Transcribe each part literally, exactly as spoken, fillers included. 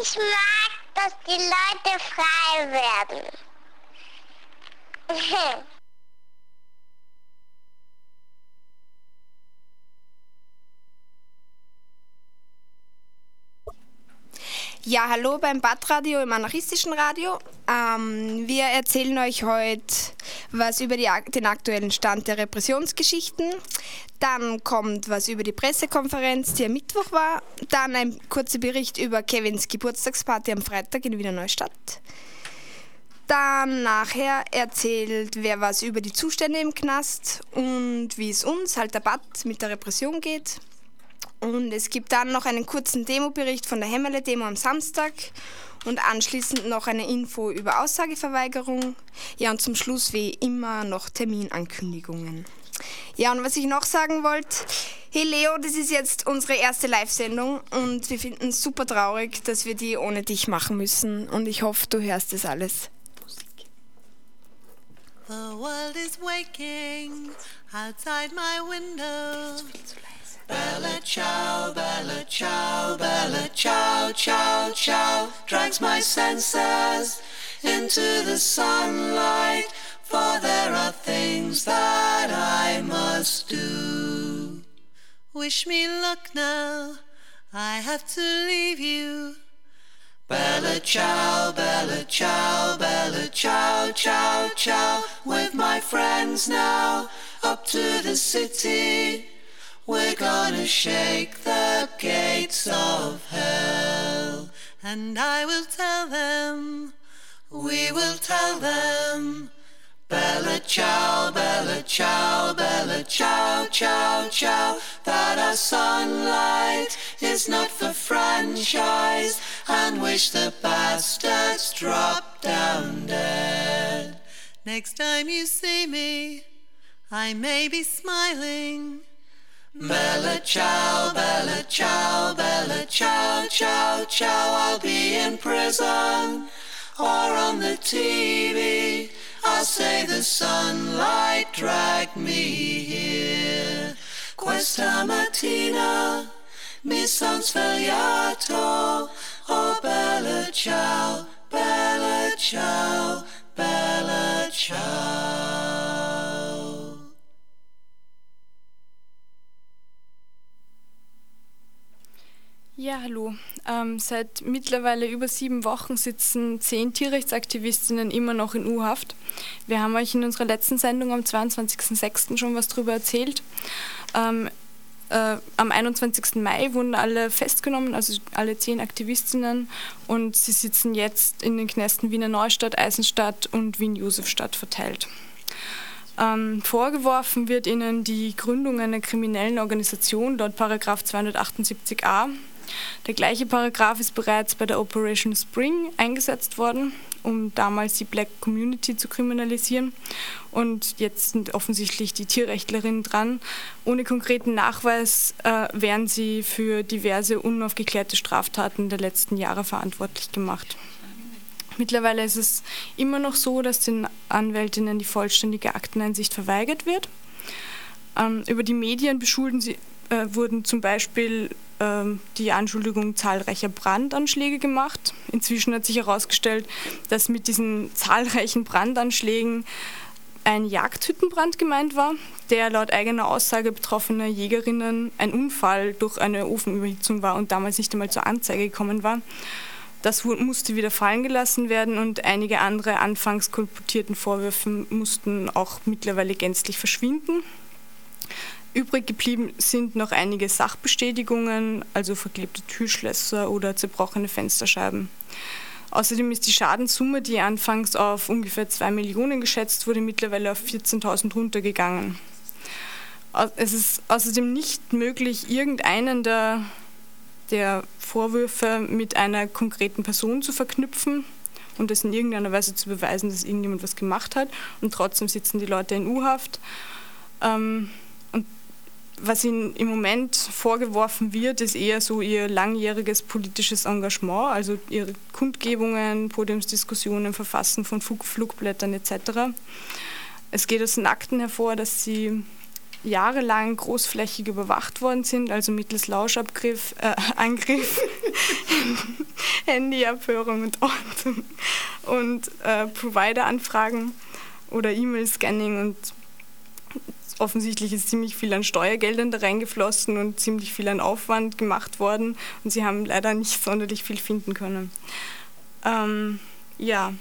Ich mag, dass die Leute frei werden. Ja, hallo beim Badradio, im anarchistischen Radio. Ähm, wir erzählen euch heute was über die, den aktuellen Stand der Repressionsgeschichten. Dann kommt was über die Pressekonferenz, die am Mittwoch war. Dann ein kurzer Bericht über Kevins Geburtstagsparty am Freitag in Wiener Neustadt. Dann nachher erzählt wer was über die Zustände im Knast und wie es uns, halt der Bad, mit der Repression geht. Und es gibt dann noch einen kurzen Demobericht von der Hämmerle-Demo am Samstag und anschließend noch eine Info über Aussageverweigerung. Ja, und zum Schluss wie immer noch Terminankündigungen. Ja, und was ich noch sagen wollte, hey Leo, das ist jetzt unsere erste Live-Sendung und wir finden es super traurig, dass wir die ohne dich machen müssen. Und ich hoffe, du hörst das alles. The world is waking outside my window. Bella ciao, bella ciao, bella ciao, ciao, ciao, drags my senses into the sunlight, for there are things that I must do. Wish me luck now, I have to leave you. Bella ciao, bella ciao, bella ciao, ciao, ciao, with my friends now, up to the city. We're gonna shake the gates of hell. And I will tell them, we will tell them, bella ciao, bella ciao, bella ciao, ciao, ciao, that our sunlight is not for franchise, and wish the bastards drop down dead. Next time you see me, I may be smiling. Bella ciao, bella ciao, bella ciao, ciao, ciao, I'll be in prison or on the T V. I'll say the sunlight dragged me here. Questa mattina mi son svegliato. Oh bella ciao, bella ciao, bella ciao. Ja, hallo. Ähm, seit mittlerweile über sieben Wochen sitzen zehn Tierrechtsaktivistinnen immer noch in U-Haft. Wir haben euch in unserer letzten Sendung am zweiundzwanzigsten sechsten schon was darüber erzählt. Ähm, äh, am einundzwanzigsten Mai wurden alle festgenommen, also alle zehn Aktivistinnen, und sie sitzen jetzt in den Knästen Wiener Neustadt, Eisenstadt und Wien-Josefstadt verteilt. Ähm, vorgeworfen wird ihnen die Gründung einer kriminellen Organisation laut Paragraph zweihundertachtundsiebzig a. Der gleiche Paragraph ist bereits bei der Operation Spring eingesetzt worden, um damals die Black Community zu kriminalisieren. Und jetzt sind offensichtlich die Tierrechtlerinnen dran. Ohne konkreten Nachweis äh, werden sie für diverse unaufgeklärte Straftaten der letzten Jahre verantwortlich gemacht. Mittlerweile ist es immer noch so, dass den Anwältinnen die vollständige Akteneinsicht verweigert wird. Ähm, über die Medien beschulden sie, äh, wurden zum Beispiel ähm, die Anschuldigung zahlreicher Brandanschläge gemacht. Inzwischen hat sich herausgestellt, dass mit diesen zahlreichen Brandanschlägen ein Jagdhüttenbrand gemeint war, der laut eigener Aussage betroffener Jägerinnen ein Unfall durch eine Ofenüberhitzung war und damals nicht einmal zur Anzeige gekommen war. Das musste wieder fallen gelassen werden und einige andere anfangs kolportierten Vorwürfe mussten auch mittlerweile gänzlich verschwinden. Übrig geblieben sind noch einige Sachbestätigungen, also verklebte Türschlösser oder zerbrochene Fensterscheiben. Außerdem ist die Schadenssumme, die anfangs auf ungefähr zwei Millionen geschätzt wurde, mittlerweile auf vierzehntausend runtergegangen. Es ist außerdem nicht möglich, irgendeinen der, der Vorwürfe mit einer konkreten Person zu verknüpfen und es in irgendeiner Weise zu beweisen, dass irgendjemand was gemacht hat. Und trotzdem sitzen die Leute in U-Haft. Ähm, und was ihnen im Moment vorgeworfen wird, ist eher so ihr langjähriges politisches Engagement, also ihre Kundgebungen, Podiumsdiskussionen, Verfassen von Flugblättern et cetera. Es geht aus den Akten hervor, dass sie jahrelang großflächig überwacht worden sind, also mittels Lauschangriff äh, Angriff Handyabhörung und Ortung und äh, Provider-Anfragen oder E-Mail-Scanning, und offensichtlich ist ziemlich viel an Steuergeldern da reingeflossen und ziemlich viel an Aufwand gemacht worden, und sie haben leider nicht sonderlich viel finden können. Ähm, ja,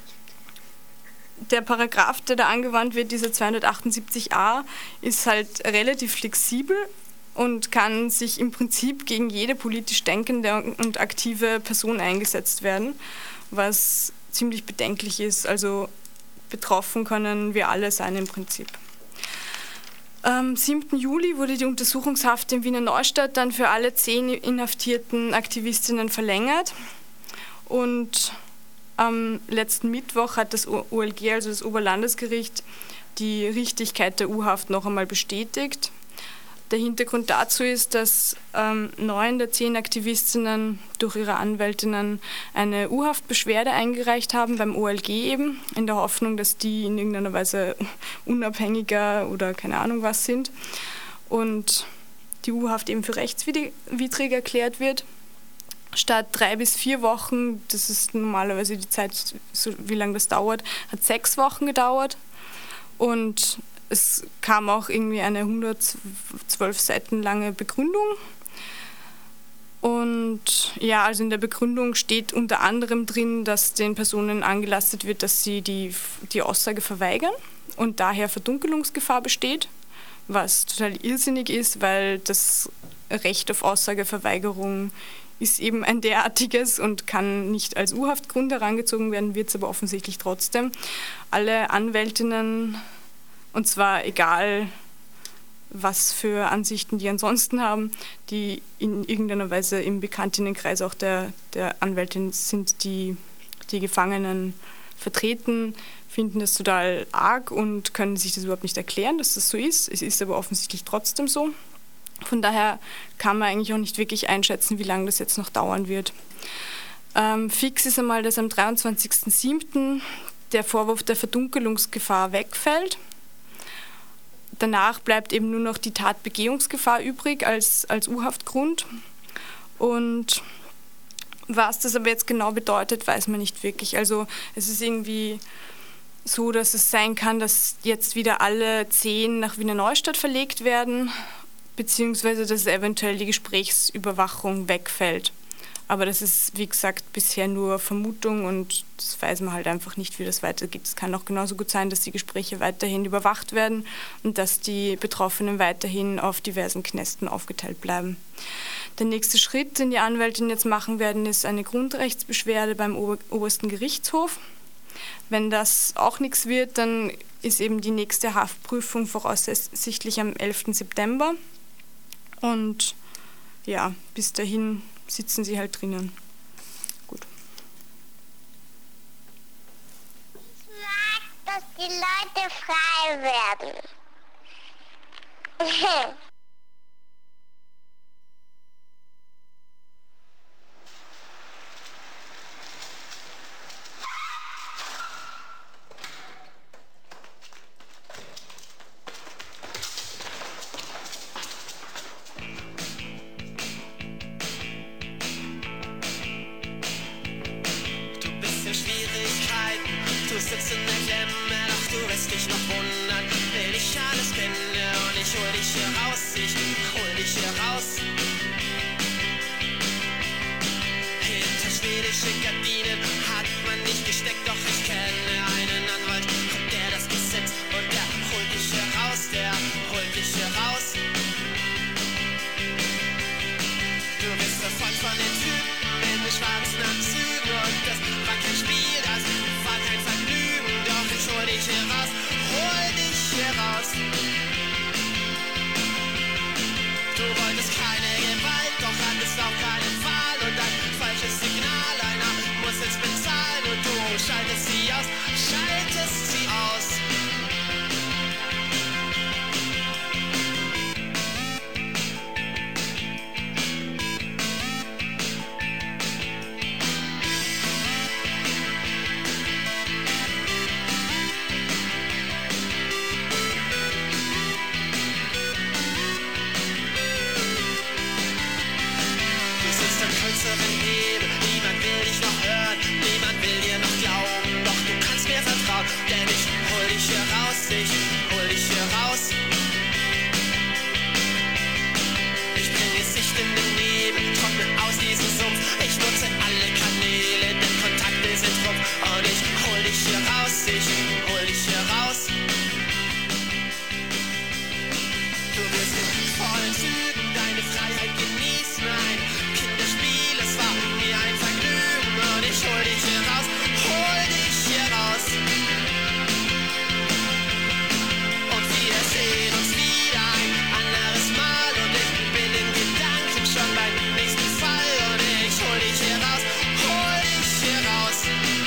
der Paragraph, der da angewandt wird, dieser zweihundertachtundsiebzig a, ist halt relativ flexibel und kann sich im Prinzip gegen jede politisch denkende und aktive Person eingesetzt werden, was ziemlich bedenklich ist. Also betroffen können wir alle sein im Prinzip. Am siebten Juli wurde die Untersuchungshaft in Wiener Neustadt dann für alle zehn inhaftierten Aktivistinnen verlängert, und am letzten Mittwoch hat das O L G, also das Oberlandesgericht, die Richtigkeit der U-Haft noch einmal bestätigt. Der Hintergrund dazu ist, dass ähm, neun der zehn Aktivistinnen durch ihre Anwältinnen eine U-Haftbeschwerde eingereicht haben beim O L G eben, in der Hoffnung, dass die in irgendeiner Weise unabhängiger oder keine Ahnung was sind und die U-Haft eben für rechtswidrig erklärt wird. Statt drei bis vier Wochen, das ist normalerweise die Zeit, so wie lange das dauert, hat sechs Wochen gedauert, und es kam auch irgendwie eine hundertzwölf Seiten lange Begründung. Und ja, also in der Begründung steht unter anderem drin, dass den Personen angelastet wird, dass sie die, die Aussage verweigern und daher Verdunkelungsgefahr besteht, was total irrsinnig ist, weil das Recht auf Aussageverweigerung ist eben ein derartiges und kann nicht als U-Haftgrund herangezogen werden, wird es aber offensichtlich trotzdem. Alle Anwältinnen, und zwar egal, was für Ansichten die ansonsten haben, die in irgendeiner Weise im Bekanntinnenkreis auch der, der Anwältin sind, die die Gefangenen vertreten, finden das total arg und können sich das überhaupt nicht erklären, dass das so ist. Es ist aber offensichtlich trotzdem so. Von daher kann man eigentlich auch nicht wirklich einschätzen, wie lange das jetzt noch dauern wird. Ähm, fix ist einmal, dass am dreiundzwanzigsten siebten der Vorwurf der Verdunkelungsgefahr wegfällt. Danach bleibt eben nur noch die Tatbegehungsgefahr übrig als, als U-Haftgrund. Und was das aber jetzt genau bedeutet, weiß man nicht wirklich. Also es ist irgendwie so, dass es sein kann, dass jetzt wieder alle zehn nach Wiener Neustadt verlegt werden, beziehungsweise dass eventuell die Gesprächsüberwachung wegfällt. Aber das ist, wie gesagt, bisher nur Vermutung, und das weiß man halt einfach nicht, wie das weitergeht. Es kann auch genauso gut sein, dass die Gespräche weiterhin überwacht werden und dass die Betroffenen weiterhin auf diversen Knästen aufgeteilt bleiben. Der nächste Schritt, den die Anwältinnen jetzt machen werden, ist eine Grundrechtsbeschwerde beim Ober- Obersten Gerichtshof. Wenn das auch nichts wird, dann ist eben die nächste Haftprüfung voraussichtlich am elften September. Und ja, bis dahin sitzen sie halt drinnen. Gut. Ich mag, dass die Leute frei werden. Du sitzt in der Klemme, doch du wirst dich noch wundern, will ich alles kenne und ich hol dich hier raus, ich hol dich hier raus. Hinter schwedische Gardinen hat man nicht gesteckt, doch ich kenne einen Anwalt, und der das Gesetz, und der holt dich hier raus, der holt dich hier raus. Du bist verfolgt von den Typen in den schwarzen Anzügen, und das war kein Spiel, das war kein Vergnügen, doch ich hol dich hier raus, hol dich hier raus. Du wolltest keine Gewalt, doch hattest auch keinen Fall, und ein falsches Signal, einer muss jetzt bezahlen, und du schaltest sie aus, schaltest sie aus. ich hol dich hier raus. Ich bring Gesicht in den Nebel, trockne aus diesem Sumpf. Ich nutze alle Kanäle, denn Kontakte sind Trumpf. Und ich hol dich hier raus, ich hol dich hier raus. Du wirst in vollen Zügen deine Freiheit genießen. Ein Kinderspiel, es war mir ein Vergnügen. Und ich hol dich hier raus, hol dich hier raus. Und wir sehen uns wieder ein anderes Mal. Und ich bin in Gedanken schon beim nächsten Fall. Und ich hol dich hier raus, hol dich hier raus.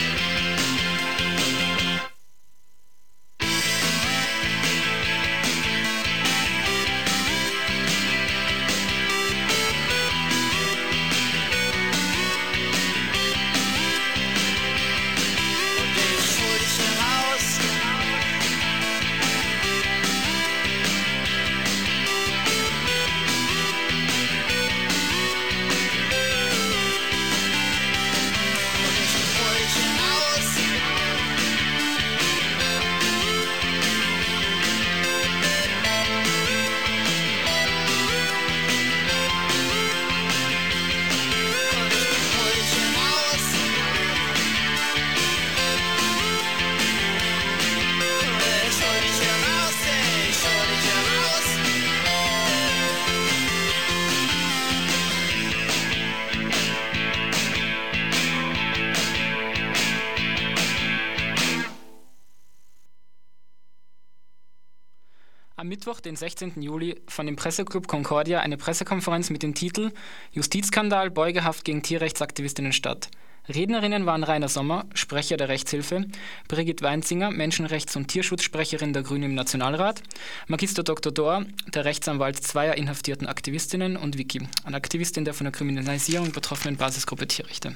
Am Mittwoch, den sechzehnten Juli, fand im Presseclub Concordia eine Pressekonferenz mit dem Titel Justizskandal, Beugehaft gegen Tierrechtsaktivistinnen statt. Rednerinnen waren Rainer Sommer, Sprecher der Rechtshilfe, Brigitte Weinzinger, Menschenrechts- und Tierschutzsprecherin der Grünen im Nationalrat, Magister Doktor Dohr, der Rechtsanwalt zweier inhaftierten Aktivistinnen und Vicky, eine Aktivistin der von der Kriminalisierung betroffenen Basisgruppe Tierrechte.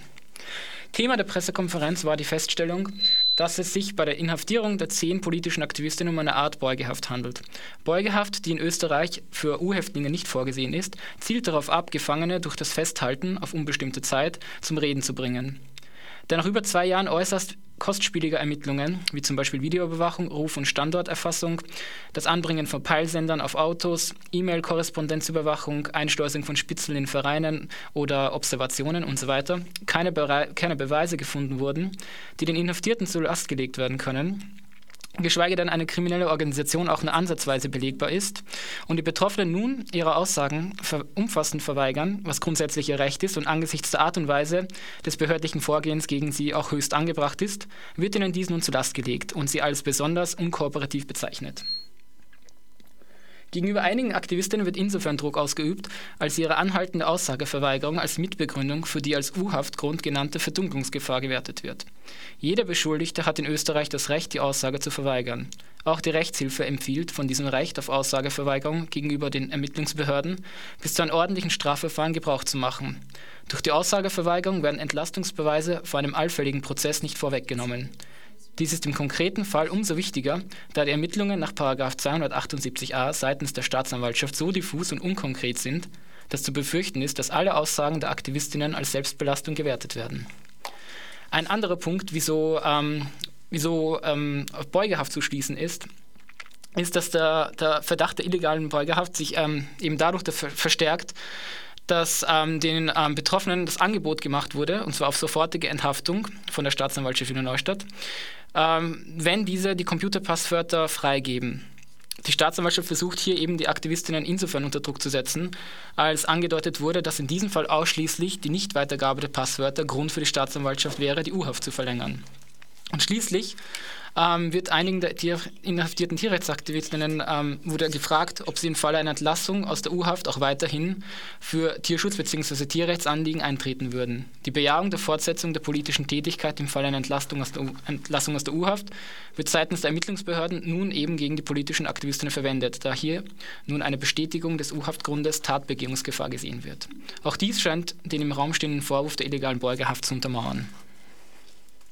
Thema der Pressekonferenz war die Feststellung, dass es sich bei der Inhaftierung der zehn politischen Aktivistinnen um eine Art Beugehaft handelt. Beugehaft, die in Österreich für U-Häftlinge nicht vorgesehen ist, zielt darauf ab, Gefangene durch das Festhalten auf unbestimmte Zeit zum Reden zu bringen. Der nach über zwei Jahren äußerst kostspieliger Ermittlungen, wie zum Beispiel Videoüberwachung, Ruf- und Standorterfassung, das Anbringen von Peilsendern auf Autos, E-Mail-Korrespondenzüberwachung, Einschleusung von Spitzeln in Vereinen oder Observationen usw. keine, Bere- keine Beweise gefunden wurden, die den Inhaftierten zur Last gelegt werden können, geschweige denn eine kriminelle Organisation auch nur ansatzweise belegbar ist und die Betroffenen nun ihre Aussagen ver- umfassend verweigern, was grundsätzlich ihr Recht ist und angesichts der Art und Weise des behördlichen Vorgehens gegen sie auch höchst angebracht ist, wird ihnen dies nun zur Last gelegt und sie als besonders unkooperativ bezeichnet. Gegenüber einigen Aktivistinnen wird insofern Druck ausgeübt, als ihre anhaltende Aussageverweigerung als Mitbegründung für die als U-Haftgrund genannte Verdunklungsgefahr gewertet wird. Jeder Beschuldigte hat in Österreich das Recht, die Aussage zu verweigern. Auch die Rechtshilfe empfiehlt, von diesem Recht auf Aussageverweigerung gegenüber den Ermittlungsbehörden bis zu einem ordentlichen Strafverfahren Gebrauch zu machen. Durch die Aussageverweigerung werden Entlastungsbeweise vor einem allfälligen Prozess nicht vorweggenommen. Dies ist im konkreten Fall umso wichtiger, da die Ermittlungen nach Paragraph zweihundertachtundsiebzig a seitens der Staatsanwaltschaft so diffus und unkonkret sind, dass zu befürchten ist, dass alle Aussagen der Aktivistinnen als Selbstbelastung gewertet werden. Ein anderer Punkt, wieso, ähm, wieso ähm, auf Beugehaft zu schließen ist, ist, dass der, der Verdacht der illegalen Beugehaft sich ähm, eben dadurch ver- verstärkt, dass ähm, den ähm, Betroffenen das Angebot gemacht wurde, und zwar auf sofortige Enthaftung von der Staatsanwaltschaft Wiener Neustadt, ähm, wenn diese die Computerpasswörter freigeben. Die Staatsanwaltschaft versucht hier eben die Aktivistinnen insofern unter Druck zu setzen, als angedeutet wurde, dass in diesem Fall ausschließlich die Nichtweitergabe der Passwörter Grund für die Staatsanwaltschaft wäre, die U-Haft zu verlängern. Und schließlich ähm, wird einigen der Tier- inhaftierten Tierrechtsaktivistinnen ähm, wurde gefragt, ob sie im Falle einer Entlassung aus der U-Haft auch weiterhin für Tierschutz bzw. Tierrechtsanliegen eintreten würden. Die Bejahung der Fortsetzung der politischen Tätigkeit im Falle einer Entlassung aus der, U- Entlassung aus der U-Haft wird seitens der Ermittlungsbehörden nun eben gegen die politischen Aktivistinnen verwendet, da hier nun eine Bestätigung des U-Haftgrundes Tatbegehungsgefahr gesehen wird. Auch dies scheint den im Raum stehenden Vorwurf der illegalen Beugehaft zu untermauern.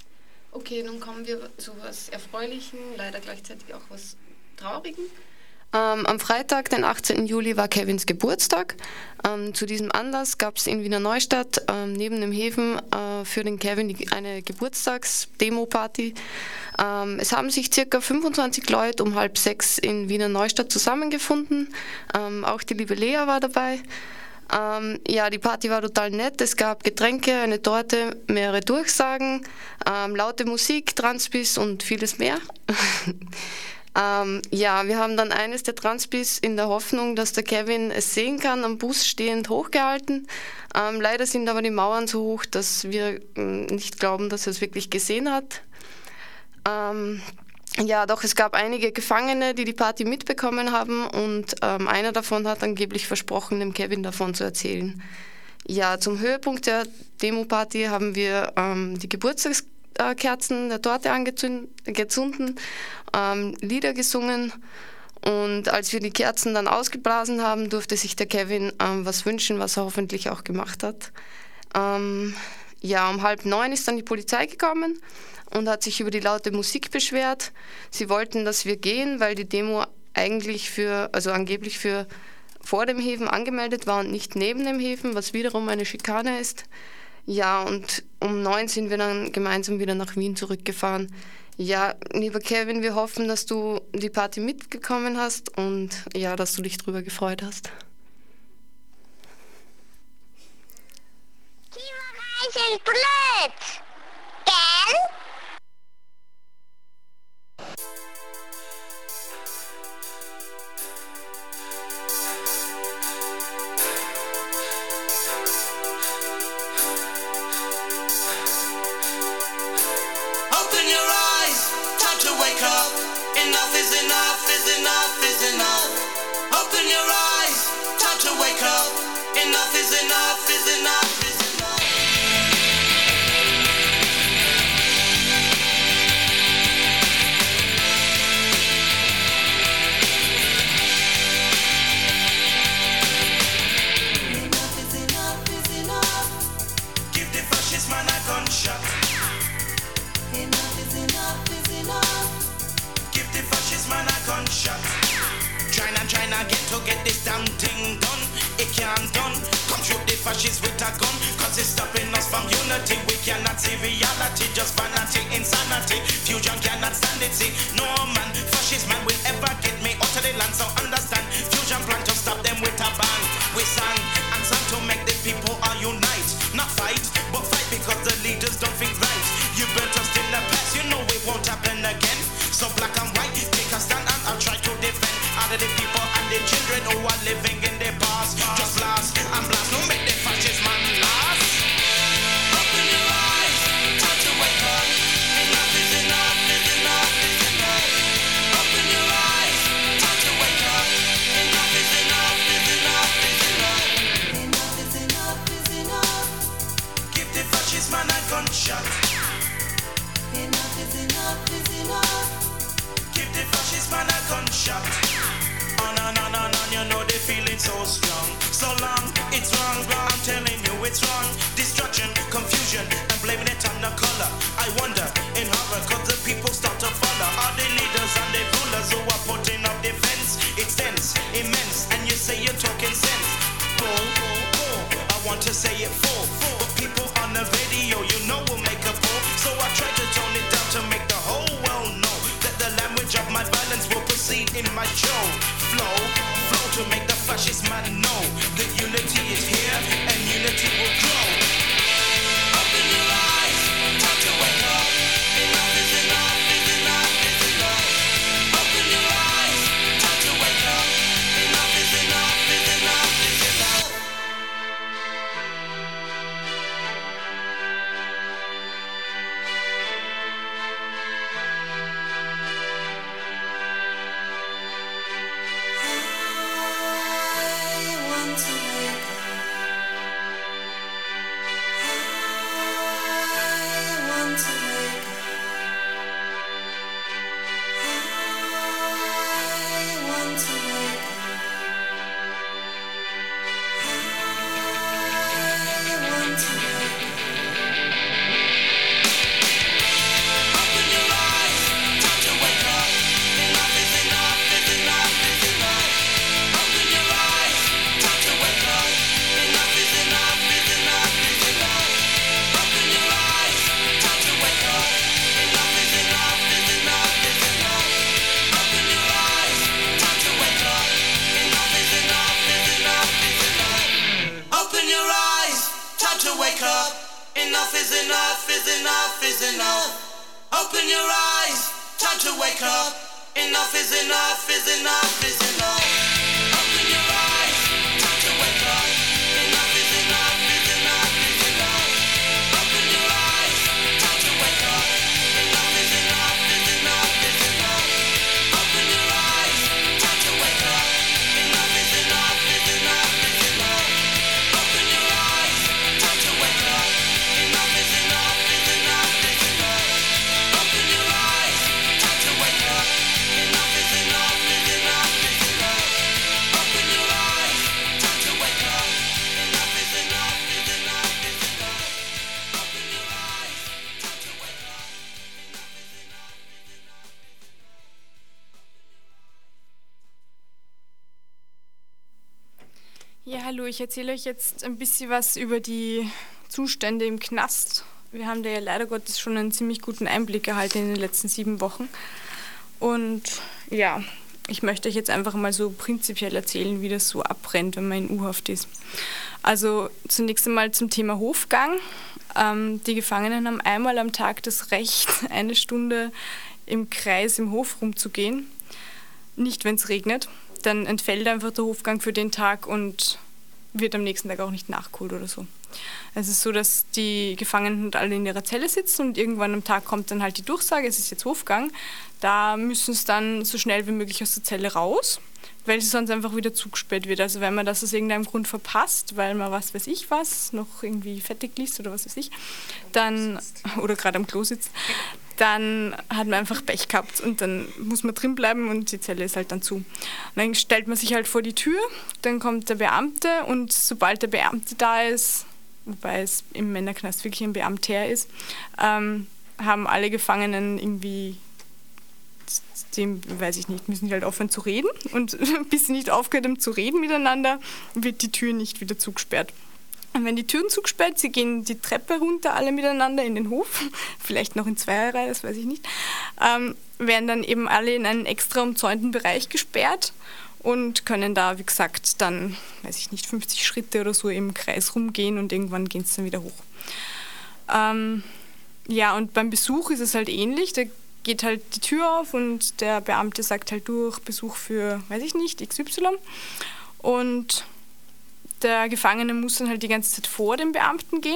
Okay, nun kommen wir zu was Erfreulichen, leider gleichzeitig auch was Traurigen. Ähm, am Freitag, den achtzehnten Juli, war Kevins Geburtstag. Ähm, zu diesem Anlass gab es in Wiener Neustadt ähm, neben dem Häfen äh, für den Kevin die, eine Geburtstags-Demo-Party. Ähm, es haben sich ca. fünfundzwanzig Leute um halb sechs in Wiener Neustadt zusammengefunden. Ähm, auch die liebe Lea war dabei. Ähm, ja, die Party war total nett. Es gab Getränke, eine Torte, mehrere Durchsagen, ähm, laute Musik, Transbis und vieles mehr. Ähm, ja, wir haben dann eines der Transbis in der Hoffnung, dass der Kevin es sehen kann, am Bus stehend hochgehalten. Ähm, leider sind aber die Mauern so hoch, dass wir ähm, nicht glauben, dass er es wirklich gesehen hat. Ähm, ja, doch es gab einige Gefangene, die die Party mitbekommen haben und ähm, einer davon hat angeblich versprochen, dem Kevin davon zu erzählen. Ja, zum Höhepunkt der Demo-Party haben wir ähm, die Geburtstags Kerzen der Torte angezündet, ähm, Lieder gesungen und als wir die Kerzen dann ausgeblasen haben, durfte sich der Kevin ähm, was wünschen, was er hoffentlich auch gemacht hat. Ähm, ja, um halb neun ist dann die Polizei gekommen und hat sich über die laute Musik beschwert. Sie wollten, dass wir gehen, weil die Demo eigentlich für, also angeblich für vor dem Häfen angemeldet war und nicht neben dem Häfen, was wiederum eine Schikane ist. Ja, und um neun sind wir dann gemeinsam wieder nach Wien zurückgefahren. Ja, lieber Kevin, wir hoffen, dass du die Party mitgekommen hast und ja, dass du dich drüber gefreut hast. Klimareich ist blöd, gell? Open your eyes, time to wake up. Enough is enough, is enough, is enough. Open your eyes, time to wake up. Enough is enough, is enough, is enough. Enough is enough, is enough. Give the fascist man a gunshot. Enough is enough, is enough. Give the fascist man a gunshot. Trying and trying again to get this damn thing done. It can't done. Come shoot the fascists with a gun. Cause it's stopping us from unity. We cannot see reality, just vanity, insanity. Fusion cannot stand it, see. No man, fascist man will ever get me out of the land. So understand, fusion plan to stop them with a bang. We sang and sang to make the people all unite. Not fight, but fight because the leaders don't think right. You burnt us in the past, you know it won't happen again. So black and white, take a stand and I'll try to defend all of the people and the children who are living in the past. Just blast and blast, no make the fascist man last. Open your eyes, time to wake up. Enough is enough, is enough, is enough. Open your eyes, time to wake up. Enough is enough, is enough, is enough. Enough is enough, is enough. Give the fascist man a gunshot. Enough is enough, is enough. Give the fascist man a gunshot. On and on and on, you know they feeling so strong. So long, it's wrong, wrong. I'm telling you it's wrong. Destruction, confusion, and blaming it on the color. I wonder, in horror, cause the people start to follow. All the leaders and the rulers who are putting up defense. It's dense, immense, and you say you're talking sense. Bull, bull, bull. I want to say it full, but people on the radio, you know, will make a fool. So I try to tone it down to make the whole world know that the language of my violence will proceed in my show. Flow, flow to make the fascist man know that unity is here and unity will grow. Open your eyes, time to wake up. Enough is enough, is enough, is enough. Open your eyes, time to wake up. Enough is enough, is enough, is enough. I want to wake up. Enough is enough is enough is enough. Open your eyes, time to wake up. Enough is enough is enough is enough. Open your eyes, time to wake up. Enough is enough is enough is enough. Open your eyes, time to wake up. Enough is enough is enough is enough. Open your eyes, time to wake up. Enough is enough is enough is enough. Open your eyes, time to wake up. Enough is enough is enough is enough. Open your eyes, time to wake up. Enough is enough is enough is enough. Open your eyes, time to wake up. Enough is enough is enough is enough. Open your eyes, time to wake up. Enough is enough is enough. Ja, hallo, ich erzähle euch jetzt ein bisschen was über die Zustände im Knast. Wir haben da ja leider Gottes schon einen ziemlich guten Einblick erhalten in den letzten sieben Wochen. Und ja, ich möchte euch jetzt einfach mal so prinzipiell erzählen, wie das so abbrennt, wenn man in U-Haft ist. Also zunächst einmal zum Thema Hofgang. Ähm, die Gefangenen haben einmal am Tag das Recht, eine Stunde im Kreis im Hof rumzugehen. Nicht, wenn es regnet. Dann entfällt einfach der Hofgang für den Tag und wird am nächsten Tag auch nicht nachgeholt oder so. Es ist so, dass die Gefangenen alle in ihrer Zelle sitzen und irgendwann am Tag kommt dann halt die Durchsage, es ist jetzt Hofgang. Da müssen sie dann so schnell wie möglich aus der Zelle raus, weil sie sonst einfach wieder zugesperrt wird. Also wenn man das aus irgendeinem Grund verpasst, weil man was weiß ich was, noch irgendwie fertig liest oder was weiß ich, dann, oder gerade am Klo sitzt, dann hat man einfach Pech gehabt und dann muss man drin bleiben und die Zelle ist halt dann zu. Und dann stellt man sich halt vor die Tür, dann kommt der Beamte und sobald der Beamte da ist, wobei es im Männerknast wirklich ein Beamter ist, ähm, haben alle Gefangenen irgendwie, dem weiß ich nicht, müssen die halt aufhören zu reden und bis sie nicht aufgehört haben zu reden miteinander, wird die Tür nicht wieder zugesperrt. Und wenn die Türen zugesperrt, sie gehen die Treppe runter, alle miteinander in den Hof, vielleicht noch in Zweierreihe, das weiß ich nicht, ähm, werden dann eben alle in einen extra umzäunten Bereich gesperrt und können da, wie gesagt, dann, weiß ich nicht, fünfzig Schritte oder so im Kreis rumgehen und irgendwann gehen es dann wieder hoch. Ähm, ja, und beim Besuch ist es halt ähnlich, da geht halt die Tür auf und der Beamte sagt halt durch, Besuch für, weiß ich nicht, X Y und der Gefangene muss dann halt die ganze Zeit vor dem Beamten gehen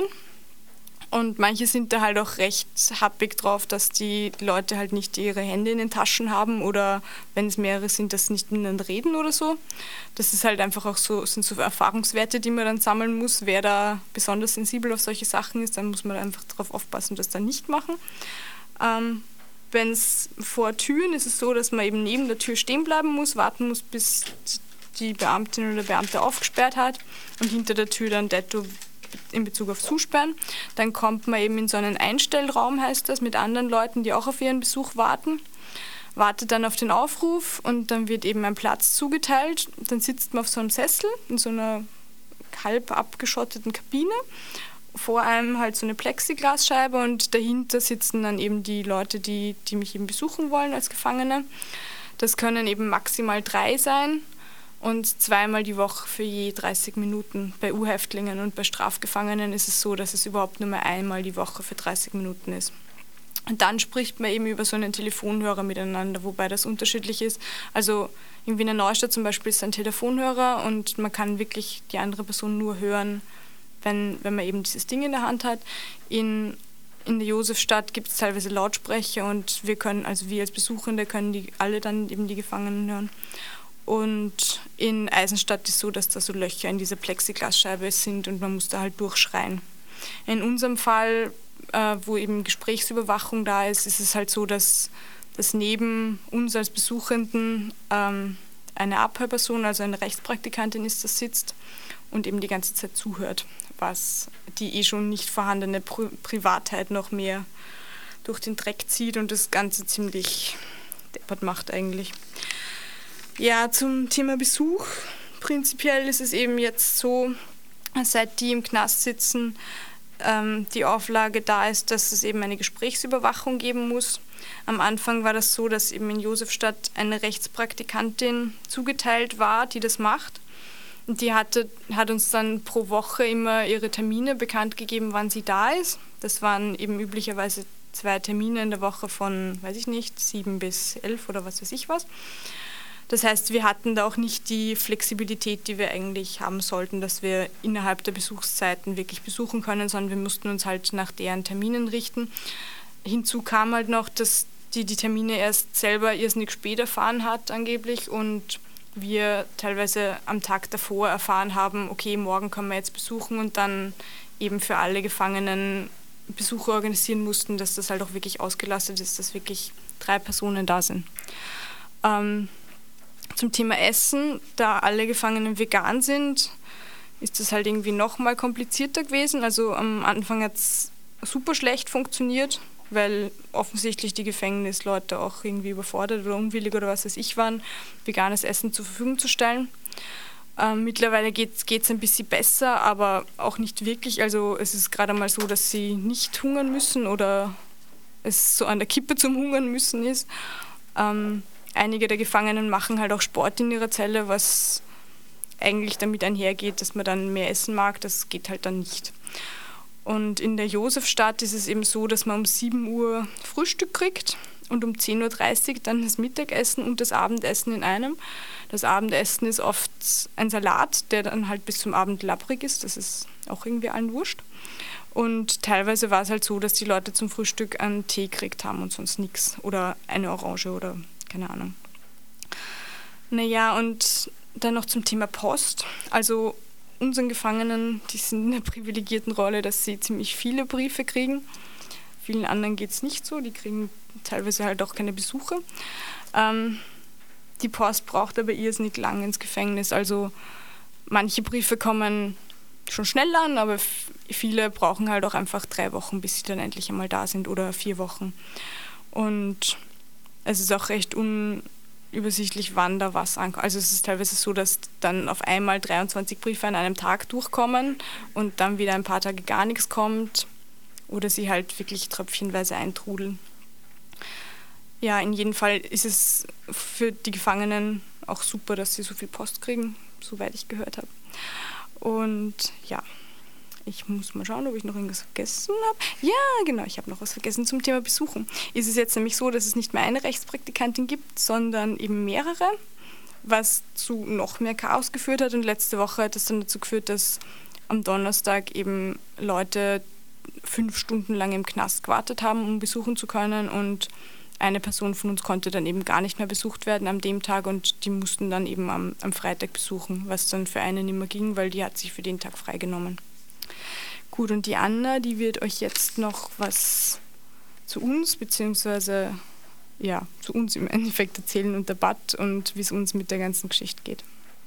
und manche sind da halt auch recht happig drauf, dass die Leute halt nicht ihre Hände in den Taschen haben oder wenn es mehrere sind, dass sie nicht miteinander reden oder so. Das ist halt einfach auch so, sind so Erfahrungswerte, die man dann sammeln muss. Wer da besonders sensibel auf solche Sachen ist, dann muss man einfach darauf aufpassen und das dann nicht machen. Ähm, wenn es vor Türen ist es so, dass man eben neben der Tür stehen bleiben muss, warten muss, bis die Beamtin oder der Beamte aufgesperrt hat und hinter der Tür dann detto in Bezug auf Zusperren. Dann kommt man eben in so einen Einstellraum, heißt das, mit anderen Leuten, die auch auf ihren Besuch warten, wartet dann auf den Aufruf und dann wird eben ein Platz zugeteilt. Dann sitzt man auf so einem Sessel in so einer halb abgeschotteten Kabine. Vor einem halt so eine Plexiglasscheibe und dahinter sitzen dann eben die Leute, die, die mich eben besuchen wollen als Gefangene. Das können eben maximal drei sein. Und zweimal die Woche für je dreißig Minuten. Bei U-Häftlingen und bei Strafgefangenen ist es so, dass es überhaupt nur mal einmal die Woche für dreißig Minuten ist. Und dann spricht man eben über so einen Telefonhörer miteinander, wobei das unterschiedlich ist. Also in Wiener Neustadt zum Beispiel ist ein Telefonhörer und man kann wirklich die andere Person nur hören, wenn, wenn man eben dieses Ding in der Hand hat. In, in der Josefstadt gibt es teilweise Lautsprecher und wir können, also wir als Besuchende können die alle dann eben die Gefangenen hören. Und in Eisenstadt ist es so, dass da so Löcher in dieser Plexiglasscheibe sind und man muss da halt durchschreien. In unserem Fall, äh, wo eben Gesprächsüberwachung da ist, ist es halt so, dass, dass neben uns als Besuchenden ähm, eine Abhörperson, also eine Rechtspraktikantin ist, das sitzt und eben die ganze Zeit zuhört, was die eh schon nicht vorhandene Pri- Privatheit noch mehr durch den Dreck zieht und das Ganze ziemlich deppert macht eigentlich. Ja, zum Thema Besuch. Prinzipiell ist es eben jetzt so, seit die im Knast sitzen, ähm, die Auflage da ist, dass es eben eine Gesprächsüberwachung geben muss. Am Anfang war das so, dass eben in Josefstadt eine Rechtspraktikantin zugeteilt war, die das macht. Die hatte, hat uns dann pro Woche immer ihre Termine bekannt gegeben, wann sie da ist. Das waren eben üblicherweise zwei Termine in der Woche von, weiß ich nicht, sieben bis elf oder was weiß ich was. Das heißt, wir hatten da auch nicht die Flexibilität, die wir eigentlich haben sollten, dass wir innerhalb der Besuchszeiten wirklich besuchen können, sondern wir mussten uns halt nach deren Terminen richten. Hinzu kam halt noch, dass die die Termine erst selber irrsinnig spät erfahren hat angeblich und wir teilweise am Tag davor erfahren haben, okay, morgen können wir jetzt besuchen und dann eben für alle Gefangenen Besuche organisieren mussten, dass das halt auch wirklich ausgelastet ist, dass wirklich drei Personen da sind. Ähm, zum Thema Essen, da alle Gefangenen vegan sind, ist das halt irgendwie noch mal komplizierter gewesen. Also am Anfang hat es super schlecht funktioniert, weil offensichtlich die Gefängnisleute auch irgendwie überfordert oder unwillig oder was weiß ich waren, veganes Essen zur Verfügung zu stellen. Ähm, mittlerweile geht es ein bisschen besser, aber auch nicht wirklich. Also es ist gerade mal so, dass sie nicht hungern müssen oder es so an der Kippe zum Hungern müssen ist. Ähm, einige der Gefangenen machen halt auch Sport in ihrer Zelle, was eigentlich damit einhergeht, dass man dann mehr essen mag. Das geht halt dann nicht. Und in der Josefstadt ist es eben so, dass man um sieben Uhr Frühstück kriegt und um zehn Uhr dreißig dann das Mittagessen und das Abendessen in einem. Das Abendessen ist oft ein Salat, der dann halt bis zum Abend labbrig ist. Das ist auch irgendwie allen wurscht. Und teilweise war es halt so, dass die Leute zum Frühstück einen Tee gekriegt haben und sonst nichts. Oder eine Orange oder keine Ahnung. Naja, und dann noch zum Thema Post. Also unseren Gefangenen, die sind in der privilegierten Rolle, dass sie ziemlich viele Briefe kriegen. Vielen anderen geht es nicht so, die kriegen teilweise halt auch keine Besuche. Ähm, die Post braucht aber irrsinnig lang ins Gefängnis. Also manche Briefe kommen schon schnell an, aber f- viele brauchen halt auch einfach drei Wochen, bis sie dann endlich einmal da sind oder vier Wochen. Und es ist auch recht un übersichtlich, wann da was ankommt. Also es ist teilweise so, dass dann auf einmal dreiundzwanzig Briefe an einem Tag durchkommen und dann wieder ein paar Tage gar nichts kommt oder sie halt wirklich tröpfchenweise eintrudeln. Ja, in jedem Fall ist es für die Gefangenen auch super, dass sie so viel Post kriegen, soweit ich gehört habe. Und ja, ich muss mal schauen, ob ich noch irgendwas vergessen habe. Ja, genau, ich habe noch was vergessen zum Thema Besuchen. Ist es jetzt nämlich so, dass es nicht mehr eine Rechtspraktikantin gibt, sondern eben mehrere, was zu noch mehr Chaos geführt hat. Und letzte Woche hat es dann dazu geführt, dass am Donnerstag eben Leute fünf Stunden lang im Knast gewartet haben, um besuchen zu können. Und eine Person von uns konnte dann eben gar nicht mehr besucht werden an dem Tag und die mussten dann eben am, am Freitag besuchen, was dann für eine nicht mehr ging, weil die hat sich für den Tag freigenommen. Gut, und die Anna, die wird euch jetzt noch was zu uns, beziehungsweise ja, zu uns im Endeffekt erzählen und der Bad und wie es uns mit der ganzen Geschichte geht.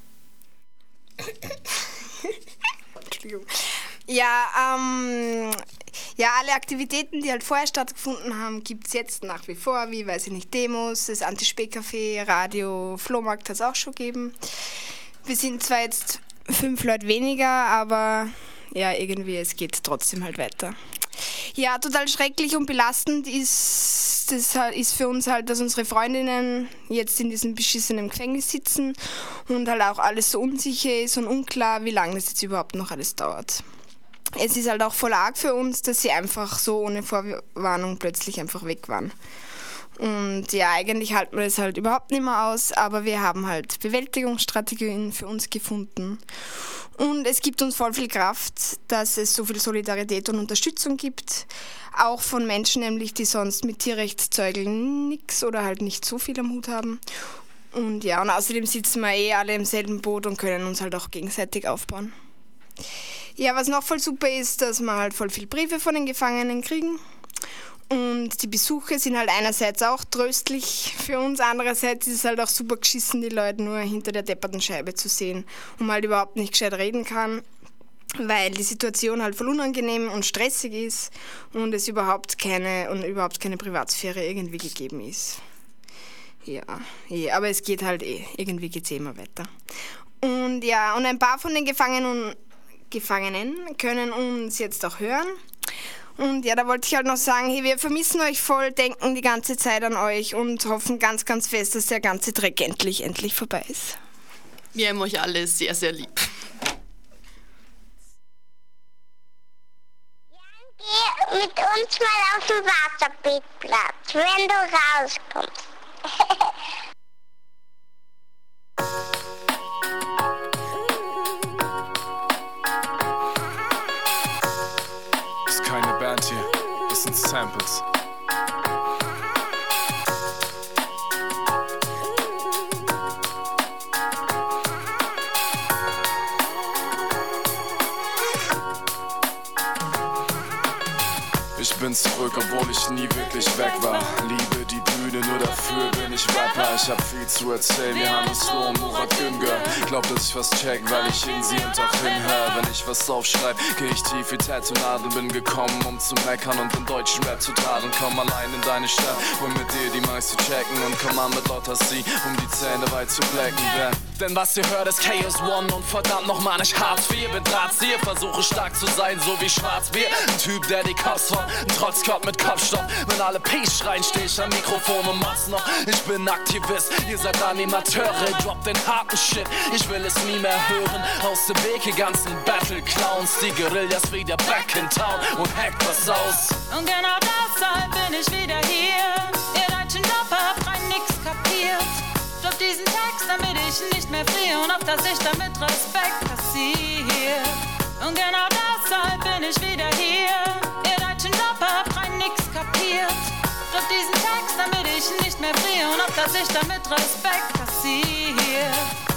Entschuldigung. Ja, ähm, ja, alle Aktivitäten, die halt vorher stattgefunden haben, gibt es jetzt nach wie vor, wie, weiß ich nicht, Demos, das Anti-Spee-Café, Radio, Flohmarkt hat es auch schon gegeben. Wir sind zwar jetzt fünf Leute weniger, aber ja, irgendwie, es geht trotzdem halt weiter. Ja, total schrecklich und belastend ist, das ist für uns halt, dass unsere Freundinnen jetzt in diesem beschissenen Gefängnis sitzen und halt auch alles so unsicher ist und unklar, wie lange das jetzt überhaupt noch alles dauert. Es ist halt auch voll arg für uns, dass sie einfach so ohne Vorwarnung plötzlich einfach weg waren. Und ja, eigentlich halten wir das halt überhaupt nicht mehr aus, aber wir haben halt Bewältigungsstrategien für uns gefunden. Und es gibt uns voll viel Kraft, dass es so viel Solidarität und Unterstützung gibt, auch von Menschen nämlich, die sonst mit Tierrechtszeugeln nichts oder halt nicht so viel am Hut haben. Und ja, und außerdem sitzen wir eh alle im selben Boot und können uns halt auch gegenseitig aufbauen. Ja, was noch voll super ist, dass wir halt voll viel Briefe von den Gefangenen kriegen. Und die Besuche sind halt einerseits auch tröstlich für uns, andererseits ist es halt auch super geschissen, die Leute nur hinter der depperten Scheibe zu sehen und man halt überhaupt nicht gescheit reden kann, weil die Situation halt voll unangenehm und stressig ist und es überhaupt keine und überhaupt keine Privatsphäre irgendwie gegeben ist. Ja, ja, aber es geht halt eh, irgendwie geht es eh immer weiter. Und ja, und ein paar von den Gefangenen, Gefangenen können uns jetzt auch hören. Und ja, da wollte ich halt noch sagen, hey, wir vermissen euch voll, denken die ganze Zeit an euch und hoffen ganz, ganz fest, dass der ganze Dreck endlich, endlich vorbei ist. Wir haben euch alle sehr, sehr lieb. mit uns mal auf dem Wasserbeetplatz, wenn du rauskommst. Ist keine Band hier, das sind Samples. Ich bin zurück, obwohl ich nie wirklich weg war. Liebe die Bühne, nur dafür bin ich Rapper. Ich hab viel zu erzählen, wir haben es Loh und Murat Güngör. Glaub, dass ich was check, weil ich in sie und auch hinhör. Wenn ich was aufschreib, geh ich tief wie Tattoo-Nadeln. Bin gekommen, um zu meckern und den deutschen Rap zu tadeln. Komm allein in deine Stadt, um mit dir die meiste checken. Und komm an mit lauter Sie, um die Zähne weit zu blecken. Denn, denn was ihr hört ist K S eins und verdammt nochmal nicht Hartz vier. Bin Drahtzieher, versuche stark zu sein, so wie Schwarzbier. Ein Typ, der die Cops von ein Trotzkopf mit Kopfstoff. Wenn alle Peace schreien, steh ich am Mikrofon und mach's noch. Ich bin Aktivist, ihr seid Animateure. Drop den harten Shit, ich will es nie mehr hören. Aus dem Weg die ganzen Battle-Clowns. Die Guerillas wieder back in town und hackt was aus. Und genau deshalb bin ich wieder hier. Ihr deutschen Rapper habt rein nix kapiert. Stopp diesen Text, damit ich nicht mehr friere. Und auf dass ich damit Respekt kassiere. Und genau deshalb bin ich wieder hier. Ihr deutschen Rapper habt rein nix kapiert. Stopp diesen Text, damit ich nicht mehr friere. Und auf dass ich damit Respekt kassiere.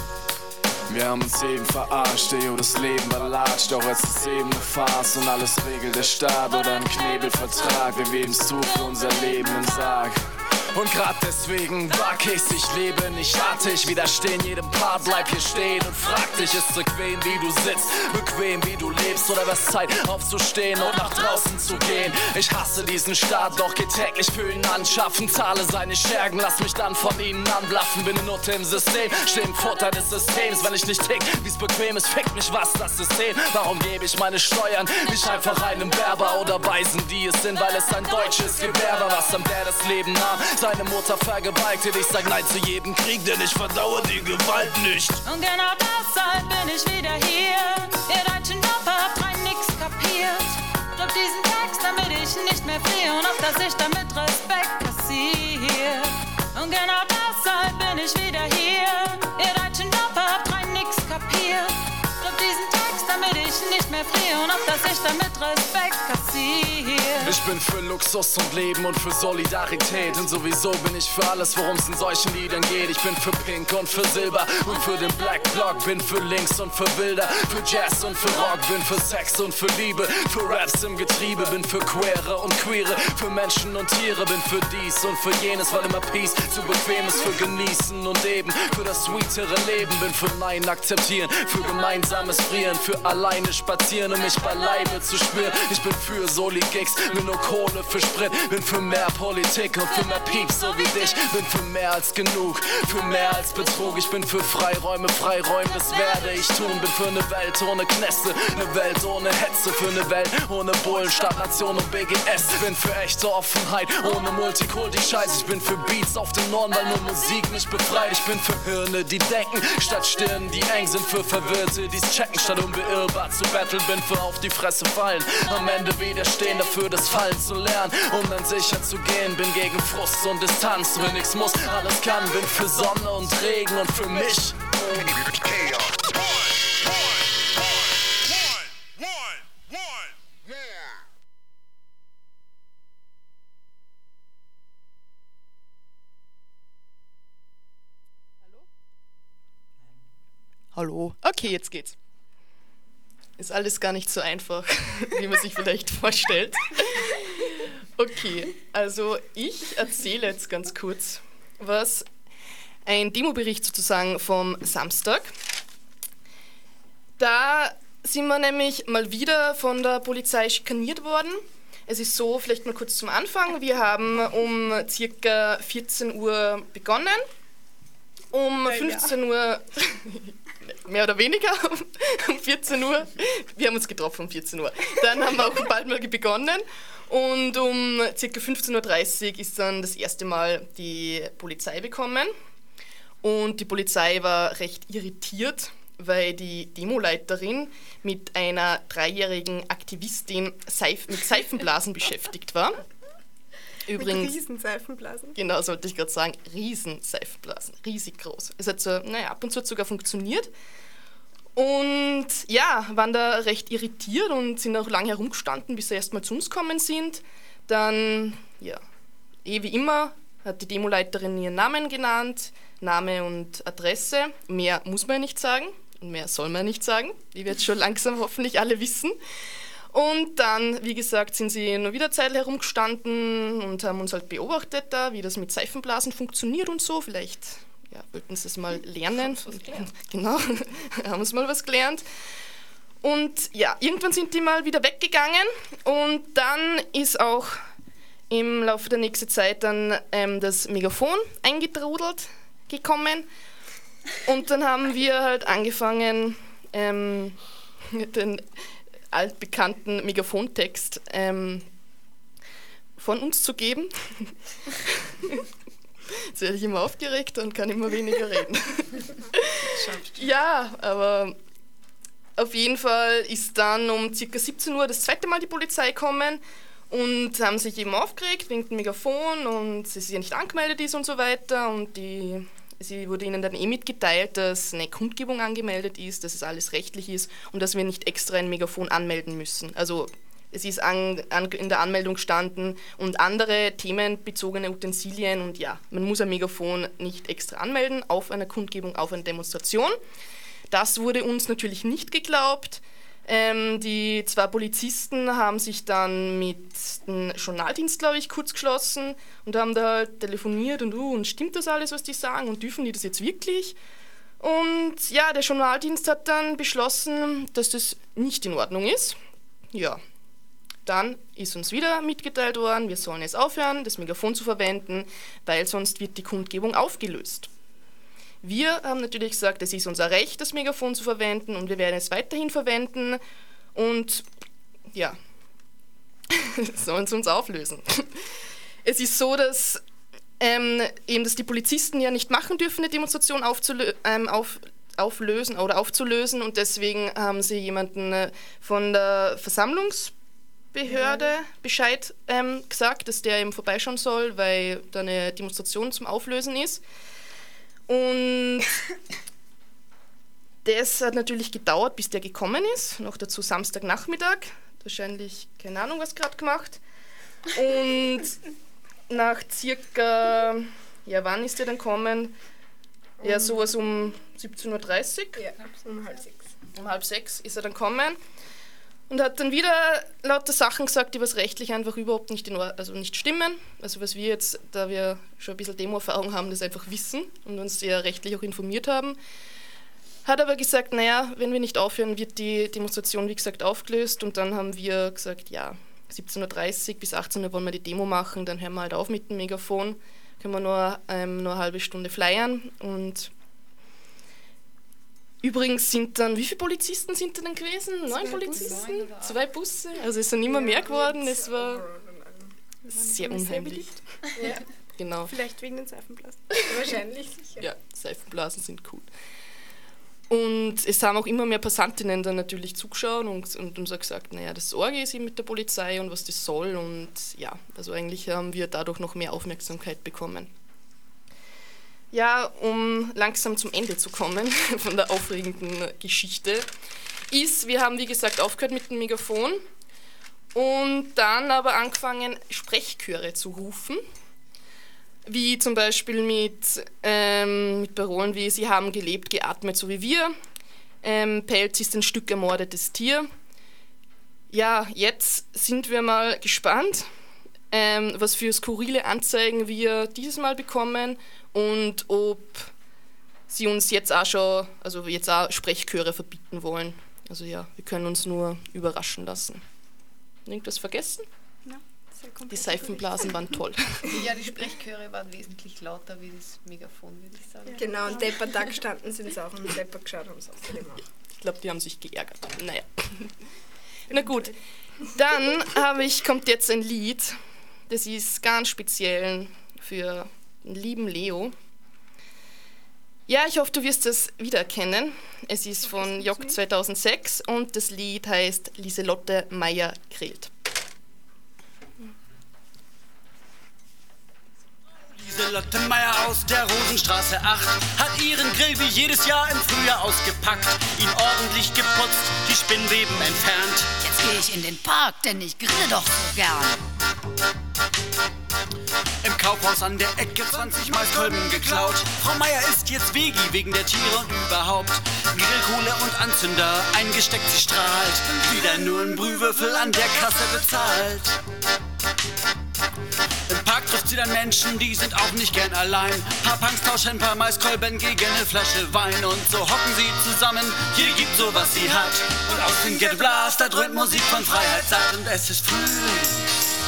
Wir haben uns eben verarscht, ey, das Leben war latscht. Doch es ist eben eine Farce und alles regelt der Staat oder ein Knebelvertrag. Wir weben's zu für unser Leben im Sarg. Und grad deswegen wag ich's, ich lebe nicht artig. Widerstehen jedem Part, bleib hier stehen und frag dich, ist bequem wie du sitzt, bequem wie du lebst oder was Zeit aufzustehen und nach draußen zu gehen. Ich hasse diesen Staat, doch geh täglich für ihn anschaffen. Zahle seine Schergen, lass mich dann von ihnen anblaffen. Bin eine Nutte im System, steh im Vorteil des Systems. Wenn ich nicht tick, wie's bequem ist, fickt mich was das System. Warum gebe ich meine Steuern nicht einfach einem Berber oder Weisen, die es sind, weil es ein deutsches Gewehr war, was am der das Leben nahm. Seine Mutter vergewaltigt, ich sag nein zu jedem Krieg, denn ich verdaue die Gewalt nicht. Und genau deshalb bin ich wieder hier. Ihr deutschen Rapper habt rein nix kapiert. Stopp diesen Text, damit ich nicht mehr friere. Und auf dass ich damit Respekt kassiere. Und genau deshalb bin ich wieder hier. Ihr deutschen Rapper habt rein nix kapiert. Stopp diesen Text, damit ich nicht mehr friere. Und auf dass ich damit Respekt kassiere. Ich bin für Luxus und Leben und für Solidarität. Und sowieso bin ich für alles, worum es in solchen Liedern geht. Ich bin für Pink und für Silber und für den Black Block. Bin für Links und für Wilder, für Jazz und für Rock. Bin für Sex und für Liebe, für Raps im Getriebe. Bin für Queere und Queere, für Menschen und Tiere. Bin für dies und für jenes, weil immer Peace zu bequem ist für Genießen und eben für das sweetere Leben. Bin für Nein akzeptieren, für gemeinsames Frieren, für alleine spazieren und mich beileibe zu spüren. Ich bin für Soli-Gigs, bin nur Kohle für Sprit. Bin für mehr Politik und für mehr Pieps so wie dich. Bin für mehr als genug, für mehr als Betrug. Ich bin für Freiräume, Freiräume, das werde ich tun. Bin für eine Welt ohne Knäste, eine Welt ohne Hetze. Für eine Welt ohne Bullen, Stadtnation und B G S. Bin für echte Offenheit, ohne Multikulti-Scheiß. Ich bin für Beats auf den Ohren, weil nur Musik mich befreit. Ich bin für Hirne, die denken, statt Stirn, die eng sind. Für Verwirrte, die's checken, statt unbeirrbar zu battlen. Bin für auf die Fresse fallen, am Ende widerstehen, dafür das Fallen zu lernen, um dann sicher zu gehen. Bin gegen Frust und Distanz, wenn ich's muss, alles kann. Bin für Sonne und Regen und für mich. Hallo? Okay, jetzt geht's. Ist alles gar nicht so einfach, wie man sich vielleicht vorstellt. Okay, also ich erzähle jetzt ganz kurz was. Ein Demobericht sozusagen vom Samstag. Da sind wir nämlich mal wieder von der Polizei schikaniert worden. Es ist so, vielleicht mal kurz zum Anfang, wir haben um circa vierzehn Uhr begonnen. Um fünfzehn Uhr, mehr oder weniger, um vierzehn Uhr, wir haben uns getroffen um vierzehn Uhr. Dann haben wir auch bald mal begonnen und um ca. fünfzehn Uhr dreißig ist dann das erste Mal die Polizei gekommen. Und die Polizei war recht irritiert, weil die Demoleiterin mit einer dreijährigen Aktivistin Seif- mit Seifenblasen beschäftigt war. Übrigens, mit Riesenseifenblasen. Genau, sollte ich gerade sagen, Riesenseifenblasen, riesig groß. Es hat so, naja, ab und zu hat sogar funktioniert. Und ja, waren da recht irritiert und sind auch lange herumgestanden, bis sie erst mal zu uns gekommen sind. Dann, ja, eh wie immer, hat die Demoleiterin ihren Namen genannt, Name und Adresse. Mehr muss man ja nicht sagen und mehr soll man ja nicht sagen, wie wir jetzt schon langsam hoffentlich alle wissen. Und dann, wie gesagt, sind sie noch wieder eine Zeit herumgestanden und haben uns halt beobachtet, da, wie das mit Seifenblasen funktioniert und so. Vielleicht ja, wollten sie es mal lernen. Genau, haben sie mal was gelernt. Und ja, irgendwann sind die mal wieder weggegangen und dann ist auch im Laufe der nächsten Zeit dann ähm, das Megafon eingetrudelt gekommen. Und dann haben wir halt angefangen, ähm, den altbekannten Megafontext ähm, von uns zu geben. Jetzt werde ich immer aufgeregt und kann immer weniger reden. Ja, aber auf jeden Fall ist dann um ca. siebzehn Uhr das zweite Mal die Polizei gekommen und haben sich eben aufgeregt wegen dem Megafon und sie ja nicht angemeldet ist und so weiter. Und die, sie wurde ihnen dann eh mitgeteilt, dass eine Kundgebung angemeldet ist, dass es alles rechtlich ist und dass wir nicht extra ein Megafon anmelden müssen. Also es ist an, an, in der Anmeldung gestanden und andere themenbezogene Utensilien und ja, man muss ein Megafon nicht extra anmelden auf einer Kundgebung, auf einer Demonstration. Das wurde uns natürlich nicht geglaubt. Ähm, die zwei Polizisten haben sich dann mit dem Journaldienst, glaube ich, kurz geschlossen und haben da halt telefoniert und, uh, und stimmt das alles, was die sagen und dürfen die das jetzt wirklich? Und ja, der Journaldienst hat dann beschlossen, dass das nicht in Ordnung ist. Ja, dann ist uns wieder mitgeteilt worden, wir sollen jetzt aufhören, das Megafon zu verwenden, weil sonst wird die Kundgebung aufgelöst. Wir haben natürlich gesagt, es ist unser Recht, das Megafon zu verwenden und wir werden es weiterhin verwenden und ja, sollen sie uns auflösen. Es ist so, dass, ähm, eben, dass die Polizisten ja nicht machen dürfen, eine Demonstration aufzulö- ähm, auf, auflösen oder aufzulösen und deswegen haben sie jemanden von der Versammlungsbehörde Bescheid ähm, gesagt, dass der eben vorbeischauen soll, weil da eine Demonstration zum Auflösen ist. Und das hat natürlich gedauert, bis der gekommen ist. Noch dazu Samstagnachmittag. Wahrscheinlich, keine Ahnung, was gerade gemacht. Und nach circa, ja, wann ist der dann gekommen? Ja, sowas um siebzehn Uhr dreißig. Ja, um halb sechs. Um halb sechs ist er dann gekommen. Und hat dann wieder lauter Sachen gesagt, die was rechtlich einfach überhaupt nicht, in Or- also nicht stimmen. Also was wir jetzt, da wir schon ein bisschen Demo-Erfahrung haben, das einfach wissen und uns ja rechtlich auch informiert haben. Hat aber gesagt, naja, wenn wir nicht aufhören, wird die Demonstration, wie gesagt, aufgelöst. Und dann haben wir gesagt, ja, siebzehn Uhr dreißig bis achtzehn Uhr wollen wir die Demo machen, dann hören wir halt auf mit dem Megafon. Können wir nur, ähm, nur eine halbe Stunde flyern und übrigens sind dann, wie viele Polizisten sind da dann gewesen? Neun Zwei Polizisten? Busse. Zwei Busse. Also es sind immer ja, mehr geworden. Es war sehr unheimlich. Ja. Genau. Vielleicht wegen den Seifenblasen. Wahrscheinlich sicher. Ja, Seifenblasen sind cool. Und es haben auch immer mehr Passantinnen dann natürlich zugeschaut und, und uns auch gesagt, naja, das Orge ist eben mit der Polizei und was das soll. Und ja, also eigentlich haben wir dadurch noch mehr Aufmerksamkeit bekommen. Ja, um langsam zum Ende zu kommen von der aufregenden Geschichte, ist, wir haben wie gesagt aufgehört mit dem Megafon und dann aber angefangen, Sprechchöre zu rufen, wie zum Beispiel mit, ähm, mit Parolen wie Sie haben gelebt, geatmet, so wie wir, ähm, Pelz ist ein Stück ermordetes Tier. Ja, jetzt sind wir mal gespannt, ähm, was für skurrile Anzeigen wir dieses Mal bekommen und ob sie uns jetzt auch schon, also jetzt auch Sprechchöre verbieten wollen. Also ja, wir können uns nur überraschen lassen. Irgendwas vergessen? Ja, sehr kompliziert. Die Seifenblasen waren toll. Ja, die Sprechchöre waren wesentlich lauter wie das Megafon, würde ich sagen. Genau, und Depper da gestanden sind sie auch und Depper geschaut haben sie auch gemacht. Ich glaube, die haben sich geärgert. Naja. Na gut, dann habe ich, kommt jetzt ein Lied, das ist ganz speziell für den lieben Leo. Ja, ich hoffe, du wirst es wiedererkennen. Es ist von Jock zweitausendsechs und das Lied heißt Lieselotte Meyer grillt. Lieselotte Meyer aus der Rosenstraße acht hat ihren Grill wie jedes Jahr im Frühjahr ausgepackt, ihn ordentlich geputzt, die Spinnweben entfernt. Jetzt gehe ich in den Park, denn ich grille doch so gern. Im Kaufhaus an der Ecke zwanzig Maiskolben geklaut. Frau Meyer ist jetzt Vegi wegen der Tiere und überhaupt. Grillkohle und Anzünder eingesteckt, sie strahlt. Wieder nur ein Brühwürfel an der Kasse bezahlt. Im Park trifft sie dann Menschen, die sind auch nicht gern allein. Paar Punks tauschen ein paar Maiskolben gegen eine Flasche Wein. Und so hocken sie zusammen, jede gibt so, was sie hat. Und aus dem Ghetto Blast, da dröhnt Musik von Freiheit satt. Und es ist Frühling.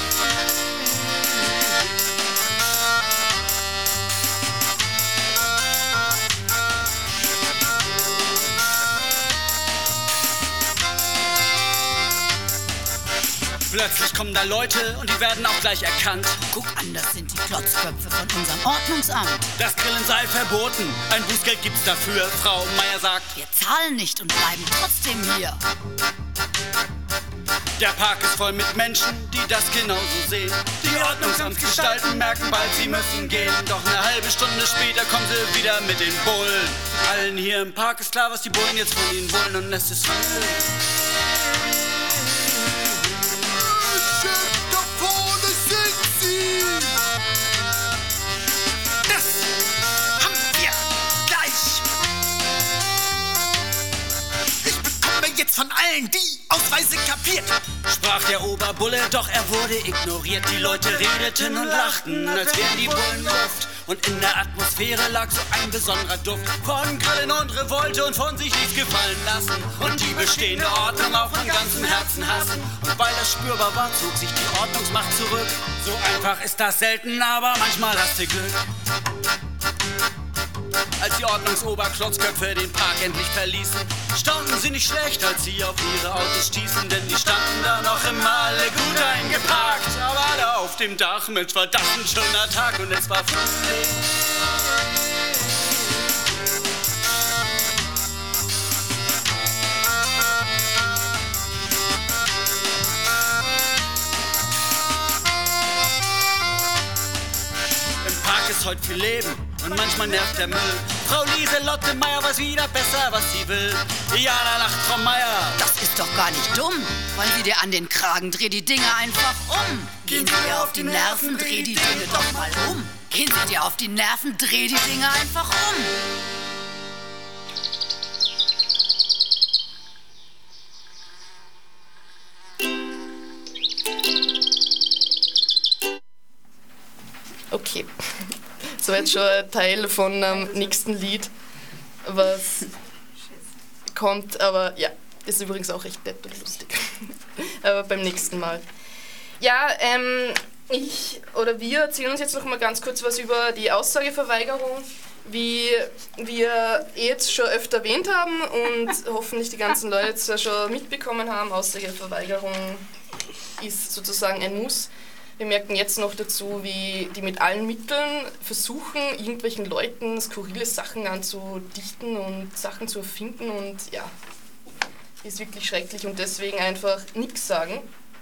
Plötzlich kommen da Leute und die werden auch gleich erkannt. Guck an, das sind die Klotzköpfe von unserem Ordnungsamt. Das Grillen sei verboten, ein Bußgeld gibt's dafür. Frau Meyer sagt, wir zahlen nicht und bleiben trotzdem hier. Der Park ist voll mit Menschen, die das genauso sehen. Die Ordnungsamtsgestalten merken bald, sie müssen gehen. Doch eine halbe Stunde später kommen sie wieder mit den Bullen. Allen hier im Park ist klar, was die Bullen jetzt von ihnen wollen. Und es ist Frühling. Von allen, die Ausweise kapiert, sprach der Oberbulle, doch er wurde ignoriert. Die Leute redeten und lachten, als wären die Bullen Luft. Und in der Atmosphäre lag so ein besonderer Duft von Grillen und Revolte und von sich nichts gefallen lassen. Und die bestehende Ordnung auch von ganzem Herzen hassen. Und weil das spürbar war, zog sich die Ordnungsmacht zurück. So einfach ist das selten, aber manchmal hast du Glück. Als die Ordnungsoberklotzköpfe den Park endlich verließen, staunten sie nicht schlecht, als sie auf ihre Autos stießen, denn die standen da noch immer alle gut eingeparkt. Aber da auf dem Dach, Mensch, war das ein schöner Tag und es war Frühling. Im Park ist heute viel Leben. Und manchmal nervt der Müll. Frau Lieselotte Meyer weiß wieder besser, was sie will. Ja, da lacht Frau Meyer. Das ist doch gar nicht dumm. Wollen Sie dir an den Kragen, dreh die Dinge einfach um. Gehen Sie dir auf die Nerven, dreh die Dinge doch mal um. Gehen Sie dir auf die Nerven, dreh die Dinge einfach um. Okay. So jetzt schon ein Teil von einem nächsten Lied, was kommt, aber ja, ist übrigens auch recht nett und lustig. Aber beim nächsten Mal. Ja, ähm, ich oder wir erzählen uns jetzt noch mal ganz kurz was über die Aussageverweigerung, wie wir jetzt schon öfter erwähnt haben und hoffentlich die ganzen Leute jetzt schon mitbekommen haben. Aussageverweigerung ist sozusagen ein Muss. Wir merken jetzt noch dazu, wie die mit allen Mitteln versuchen, irgendwelchen Leuten skurrile Sachen anzudichten und Sachen zu erfinden und ja, ist wirklich schrecklich und deswegen einfach nichts sagen.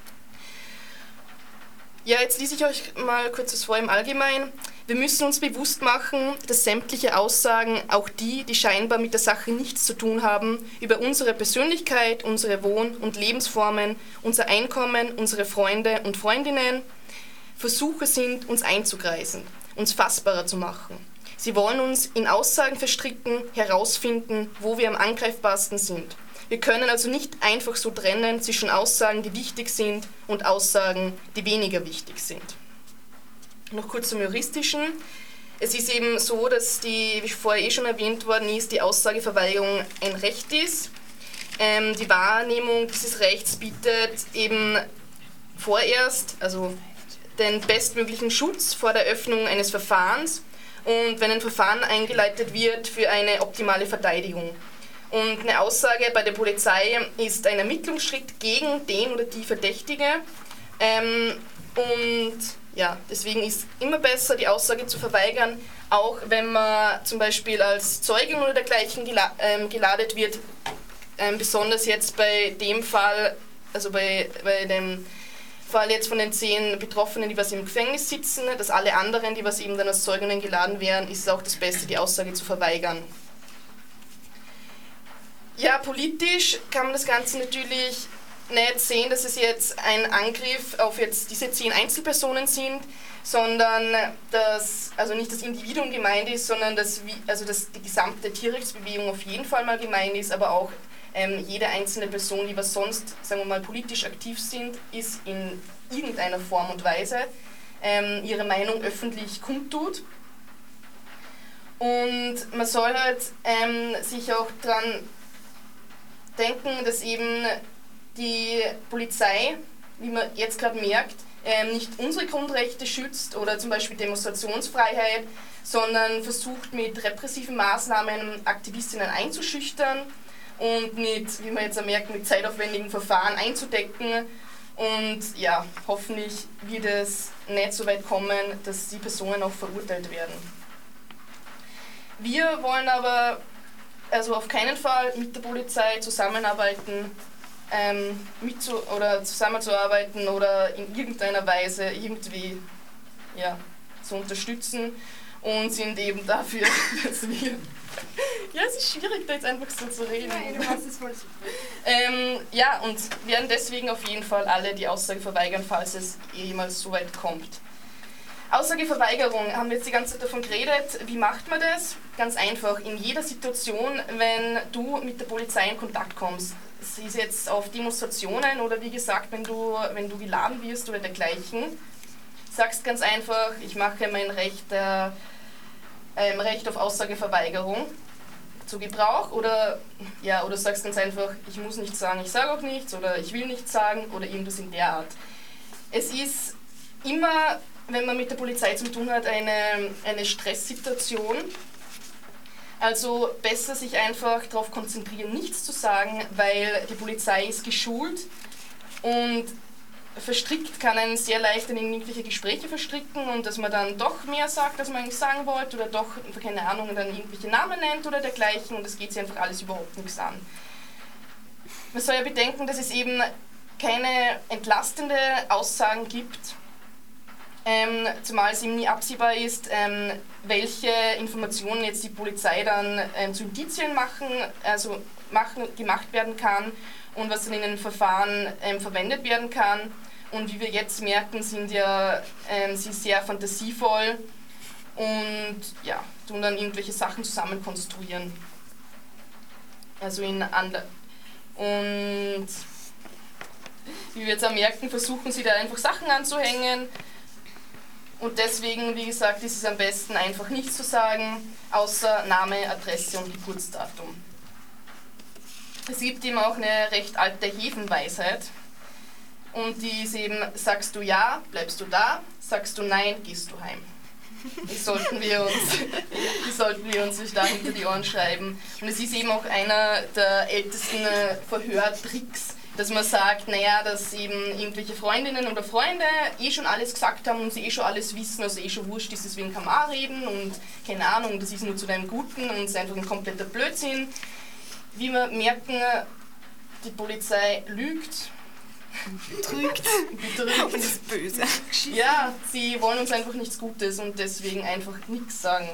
Ja, jetzt lese ich euch mal kurz was vor im Allgemeinen. Wir müssen uns bewusst machen, dass sämtliche Aussagen, auch die, die scheinbar mit der Sache nichts zu tun haben, über unsere Persönlichkeit, unsere Wohn- und Lebensformen, unser Einkommen, unsere Freunde und Freundinnen, Versuche sind, uns einzugreisen, uns fassbarer zu machen. Sie wollen uns in Aussagen verstricken, herausfinden, wo wir am angreifbarsten sind. Wir können also nicht einfach so trennen zwischen Aussagen, die wichtig sind, und Aussagen, die weniger wichtig sind. Noch kurz zum Juristischen. Es ist eben so, dass die, wie vorher eh schon erwähnt worden ist, die Aussageverweigerung ein Recht ist. Ähm, die Wahrnehmung dieses Rechts bietet eben vorerst, also den bestmöglichen Schutz vor der Öffnung eines Verfahrens und wenn ein Verfahren eingeleitet wird, für eine optimale Verteidigung. Und eine Aussage bei der Polizei ist ein Ermittlungsschritt gegen den oder die Verdächtige. Ähm, und ja, deswegen ist immer besser, die Aussage zu verweigern, auch wenn man zum Beispiel als Zeugin oder dergleichen gela ähm, geladet wird, ähm, besonders jetzt bei dem Fall, also bei, bei dem Fall jetzt von den zehn Betroffenen, die was im Gefängnis sitzen, dass alle anderen, die was eben dann als Zeuginnen geladen werden, ist es auch das Beste, die Aussage zu verweigern. Ja, politisch kann man das Ganze natürlich nicht sehen, dass es jetzt ein Angriff auf jetzt diese zehn Einzelpersonen sind, sondern dass, also nicht das Individuum gemeint ist, sondern dass, also dass die gesamte Tierrechtsbewegung auf jeden Fall mal gemeint ist, aber auch ähm, jede einzelne Person, die was sonst, sagen wir mal, politisch aktiv sind, ist in irgendeiner Form und Weise ähm, ihre Meinung öffentlich kundtut. Und man soll halt ähm, sich auch daran denken, dass eben die Polizei, wie man jetzt gerade merkt, ähm, nicht unsere Grundrechte schützt oder zum Beispiel Demonstrationsfreiheit, sondern versucht mit repressiven Maßnahmen Aktivistinnen einzuschüchtern und mit, wie man jetzt merkt, mit zeitaufwendigen Verfahren einzudecken. Und ja, hoffentlich wird es nicht so weit kommen, dass die Personen auch verurteilt werden. Wir wollen aber also auf keinen Fall mit der Polizei zusammenarbeiten, ähm, mitzu oder zusammenzuarbeiten oder in irgendeiner Weise irgendwie ja, zu unterstützen und sind eben dafür, dass wir... Ja, es ist schwierig, da jetzt einfach so zu reden. Nein, du hast es voll super. ähm, ja, und werden deswegen auf jeden Fall alle die Aussage verweigern, falls es jemals so weit kommt. Aussageverweigerung, haben wir jetzt die ganze Zeit davon geredet. Wie macht man das? Ganz einfach, in jeder Situation, wenn du mit der Polizei in Kontakt kommst, es ist jetzt auf Demonstrationen oder wie gesagt, wenn du, wenn du geladen wirst oder dergleichen, sagst ganz einfach, ich mache mein Recht, äh, ähm, Recht auf Aussageverweigerung zu Gebrauch oder, ja, oder sagst ganz einfach, ich muss nichts sagen, ich sage auch nichts oder ich will nichts sagen oder irgendwas in der Art. Es ist immer, wenn man mit der Polizei zu tun hat, eine, eine Stresssituation. Also besser sich einfach darauf konzentrieren, nichts zu sagen, weil die Polizei ist geschult und verstrickt kann einen sehr leicht in irgendwelche Gespräche verstricken und dass man dann doch mehr sagt, als man eigentlich sagen wollte oder doch, keine Ahnung, dann irgendwelche Namen nennt oder dergleichen und das geht sich einfach alles überhaupt nichts an. Man soll ja bedenken, dass es eben keine entlastende Aussagen gibt, Ähm, zumal es eben nie absehbar ist, ähm, welche Informationen jetzt die Polizei dann ähm, zu Indizien machen, also machen, gemacht werden kann und was dann in den Verfahren ähm, verwendet werden kann. Und wie wir jetzt merken, sind ja ähm, sie sehr fantasievoll und ja, tun dann irgendwelche Sachen zusammen konstruieren. Also in ander und wie wir jetzt auch merken, versuchen sie da einfach Sachen anzuhängen. Und deswegen, wie gesagt, ist es am besten einfach nichts zu sagen, außer Name, Adresse und Geburtsdatum. Es gibt eben auch eine recht alte Hefenweisheit und die ist eben, sagst du ja, bleibst du da, sagst du nein, gehst du heim. Die sollten wir uns, die sollten wir uns nicht da hinter die Ohren schreiben. Und es ist eben auch einer der ältesten Verhörtricks, dass man sagt, naja, dass eben irgendwelche Freundinnen oder Freunde eh schon alles gesagt haben und sie eh schon alles wissen, also eh schon wurscht ist, deswegen kann man auch reden und keine Ahnung, das ist nur zu deinem Guten und es ist einfach ein kompletter Blödsinn. Wie wir merken, die Polizei lügt. Betrügt. Betrügt. Das ist böse. Ja, sie wollen uns einfach nichts Gutes und deswegen einfach nichts sagen.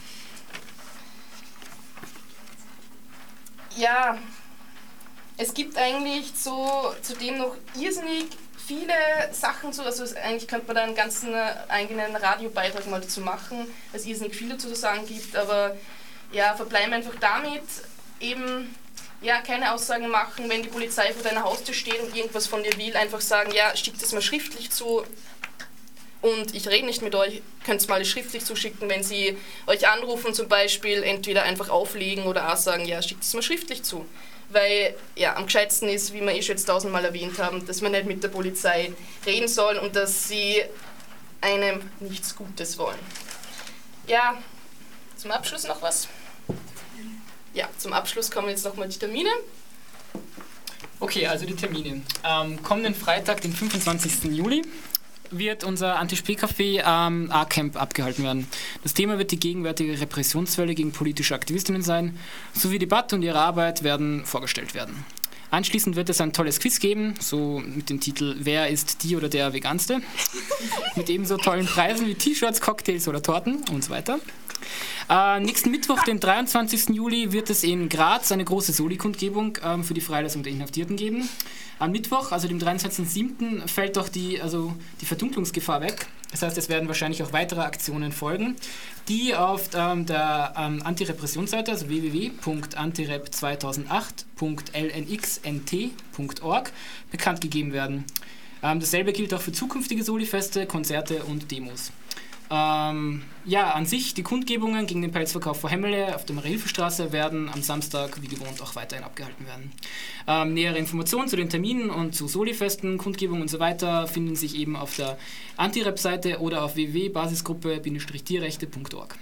Ja, es gibt eigentlich so, zudem noch irrsinnig viele Sachen zu, also eigentlich könnte man da einen ganzen eigenen Radiobeitrag mal dazu machen, weil es irrsinnig viel dazu zu sagen gibt, aber ja, verbleiben einfach damit, eben ja, keine Aussagen machen, wenn die Polizei vor deiner Haustür steht und irgendwas von dir will, einfach sagen, ja, schickt es mal schriftlich zu und ich rede nicht mit euch, könnt es mal schriftlich zuschicken, wenn sie euch anrufen zum Beispiel, entweder einfach auflegen oder auch sagen, ja, schickt es mal schriftlich zu. Weil ja, am gescheitsten ist, wie wir eh schon jetzt tausendmal erwähnt haben, dass man nicht mit der Polizei reden soll und dass sie einem nichts Gutes wollen. Ja, zum Abschluss noch was? Ja, zum Abschluss kommen jetzt nochmal die Termine. Okay, also die Termine. Am kommenden Freitag, den fünfundzwanzigsten Juli, wird unser Anti-Spee-Café am A-Camp abgehalten werden. Das Thema wird die gegenwärtige Repressionswelle gegen politische Aktivistinnen sein, sowie Debatte und ihre Arbeit werden vorgestellt werden. Anschließend wird es ein tolles Quiz geben, so mit dem Titel Wer ist die oder der Veganste? Mit ebenso tollen Preisen wie T-Shirts, Cocktails oder Torten und so weiter. Äh, nächsten Mittwoch, den dreiundzwanzigsten Juli, wird es in Graz eine große Soli-Kundgebung ähm, für die Freilassung der Inhaftierten geben. Am Mittwoch, also dem dreiundzwanzigsten siebten fällt doch die, also die Verdunklungsgefahr weg. Das heißt, es werden wahrscheinlich auch weitere Aktionen folgen, die auf ähm, der ähm, Antirepressionsseite, also w w w punkt antirep zweitausendacht punkt l n x n t punkt org, bekannt gegeben werden. Ähm, dasselbe gilt auch für zukünftige Soli-Feste, Konzerte und Demos. Ähm, ja, an sich, die Kundgebungen gegen den Pelzverkauf vor Hemmele auf der Marie-Hilfe-Straße werden am Samstag, wie gewohnt, auch weiterhin abgehalten werden. Ähm, nähere Informationen zu den Terminen und zu Soli-Festen, Kundgebungen und so weiter finden sich eben auf der Antirep-Seite oder auf w w w punkt basisgruppe Bindestrich tierrechte punkt org.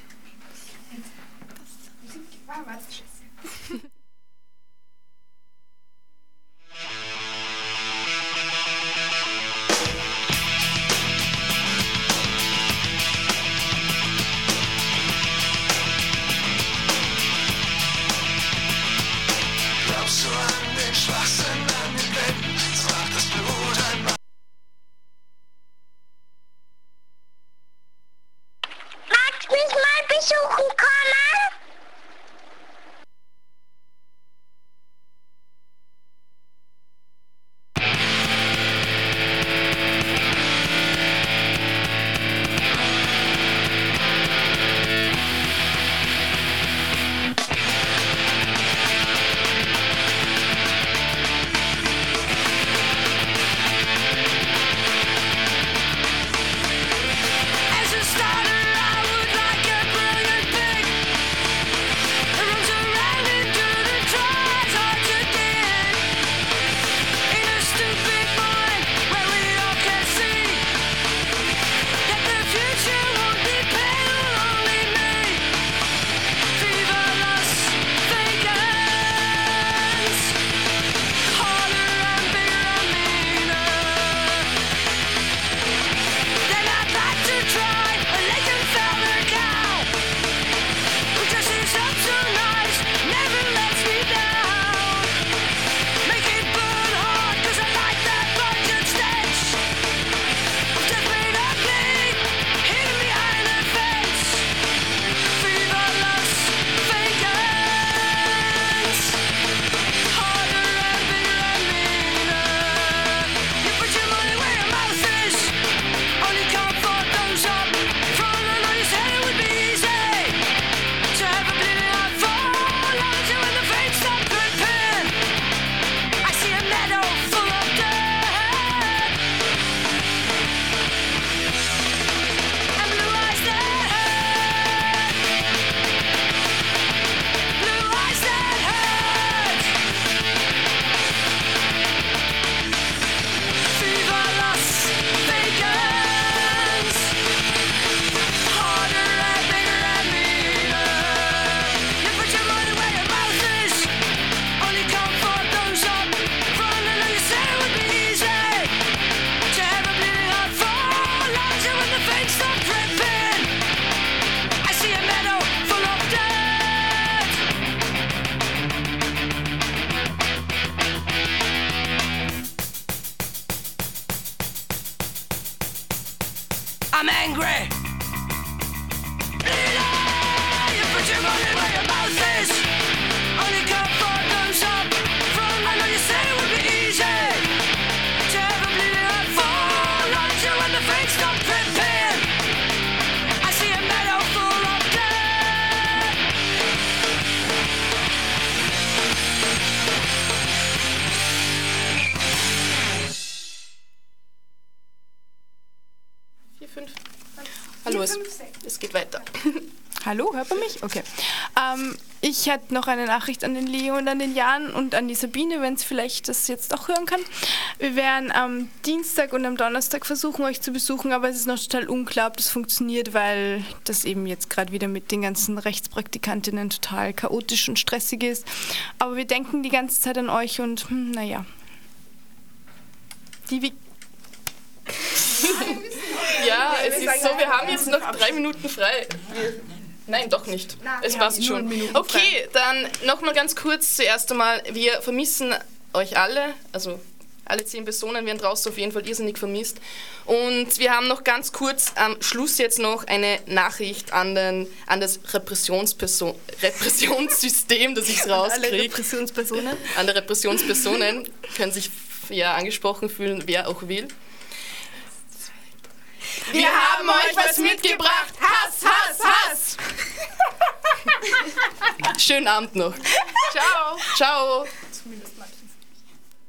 Mich mal besuchen kommen? I'm angry. You put your money where your mouth is. Only come for thumbs up. From I know you said it would be easy to have a bleeding heart fall on you when the fakes stop dripping. I see a meadow full of dead. Vier, fünf. Hallo, es, es geht weiter. Hallo, hört man mich? Okay. Ähm, ich hätte noch eine Nachricht an den Leo und an den Jan und an die Sabine, wenn es vielleicht das jetzt auch hören kann. Wir werden am Dienstag und am Donnerstag versuchen, euch zu besuchen, aber es ist noch total unklar, ob das funktioniert, weil das eben jetzt gerade wieder mit den ganzen Rechtspraktikantinnen total chaotisch und stressig ist. Aber wir denken die ganze Zeit an euch und hm, naja. Die wie Ja, es ist so, wir haben jetzt noch drei Minuten frei. Wir, nein, doch nicht. Es passt schon. Okay, dann nochmal ganz kurz zuerst einmal. Wir vermissen euch alle, also alle zehn Personen werden draußen auf jeden Fall irrsinnig vermisst. Und wir haben noch ganz kurz am Schluss jetzt noch eine Nachricht an, den, an das Repressionsperson, Repressionssystem, dass ich es rauskriege. An Repressionspersonen? An der Repressionspersonen können sich ja angesprochen fühlen, wer auch will. Wir haben euch was mitgebracht. Hass, Hass, Hass. Schönen Abend noch. Ciao. Ciao.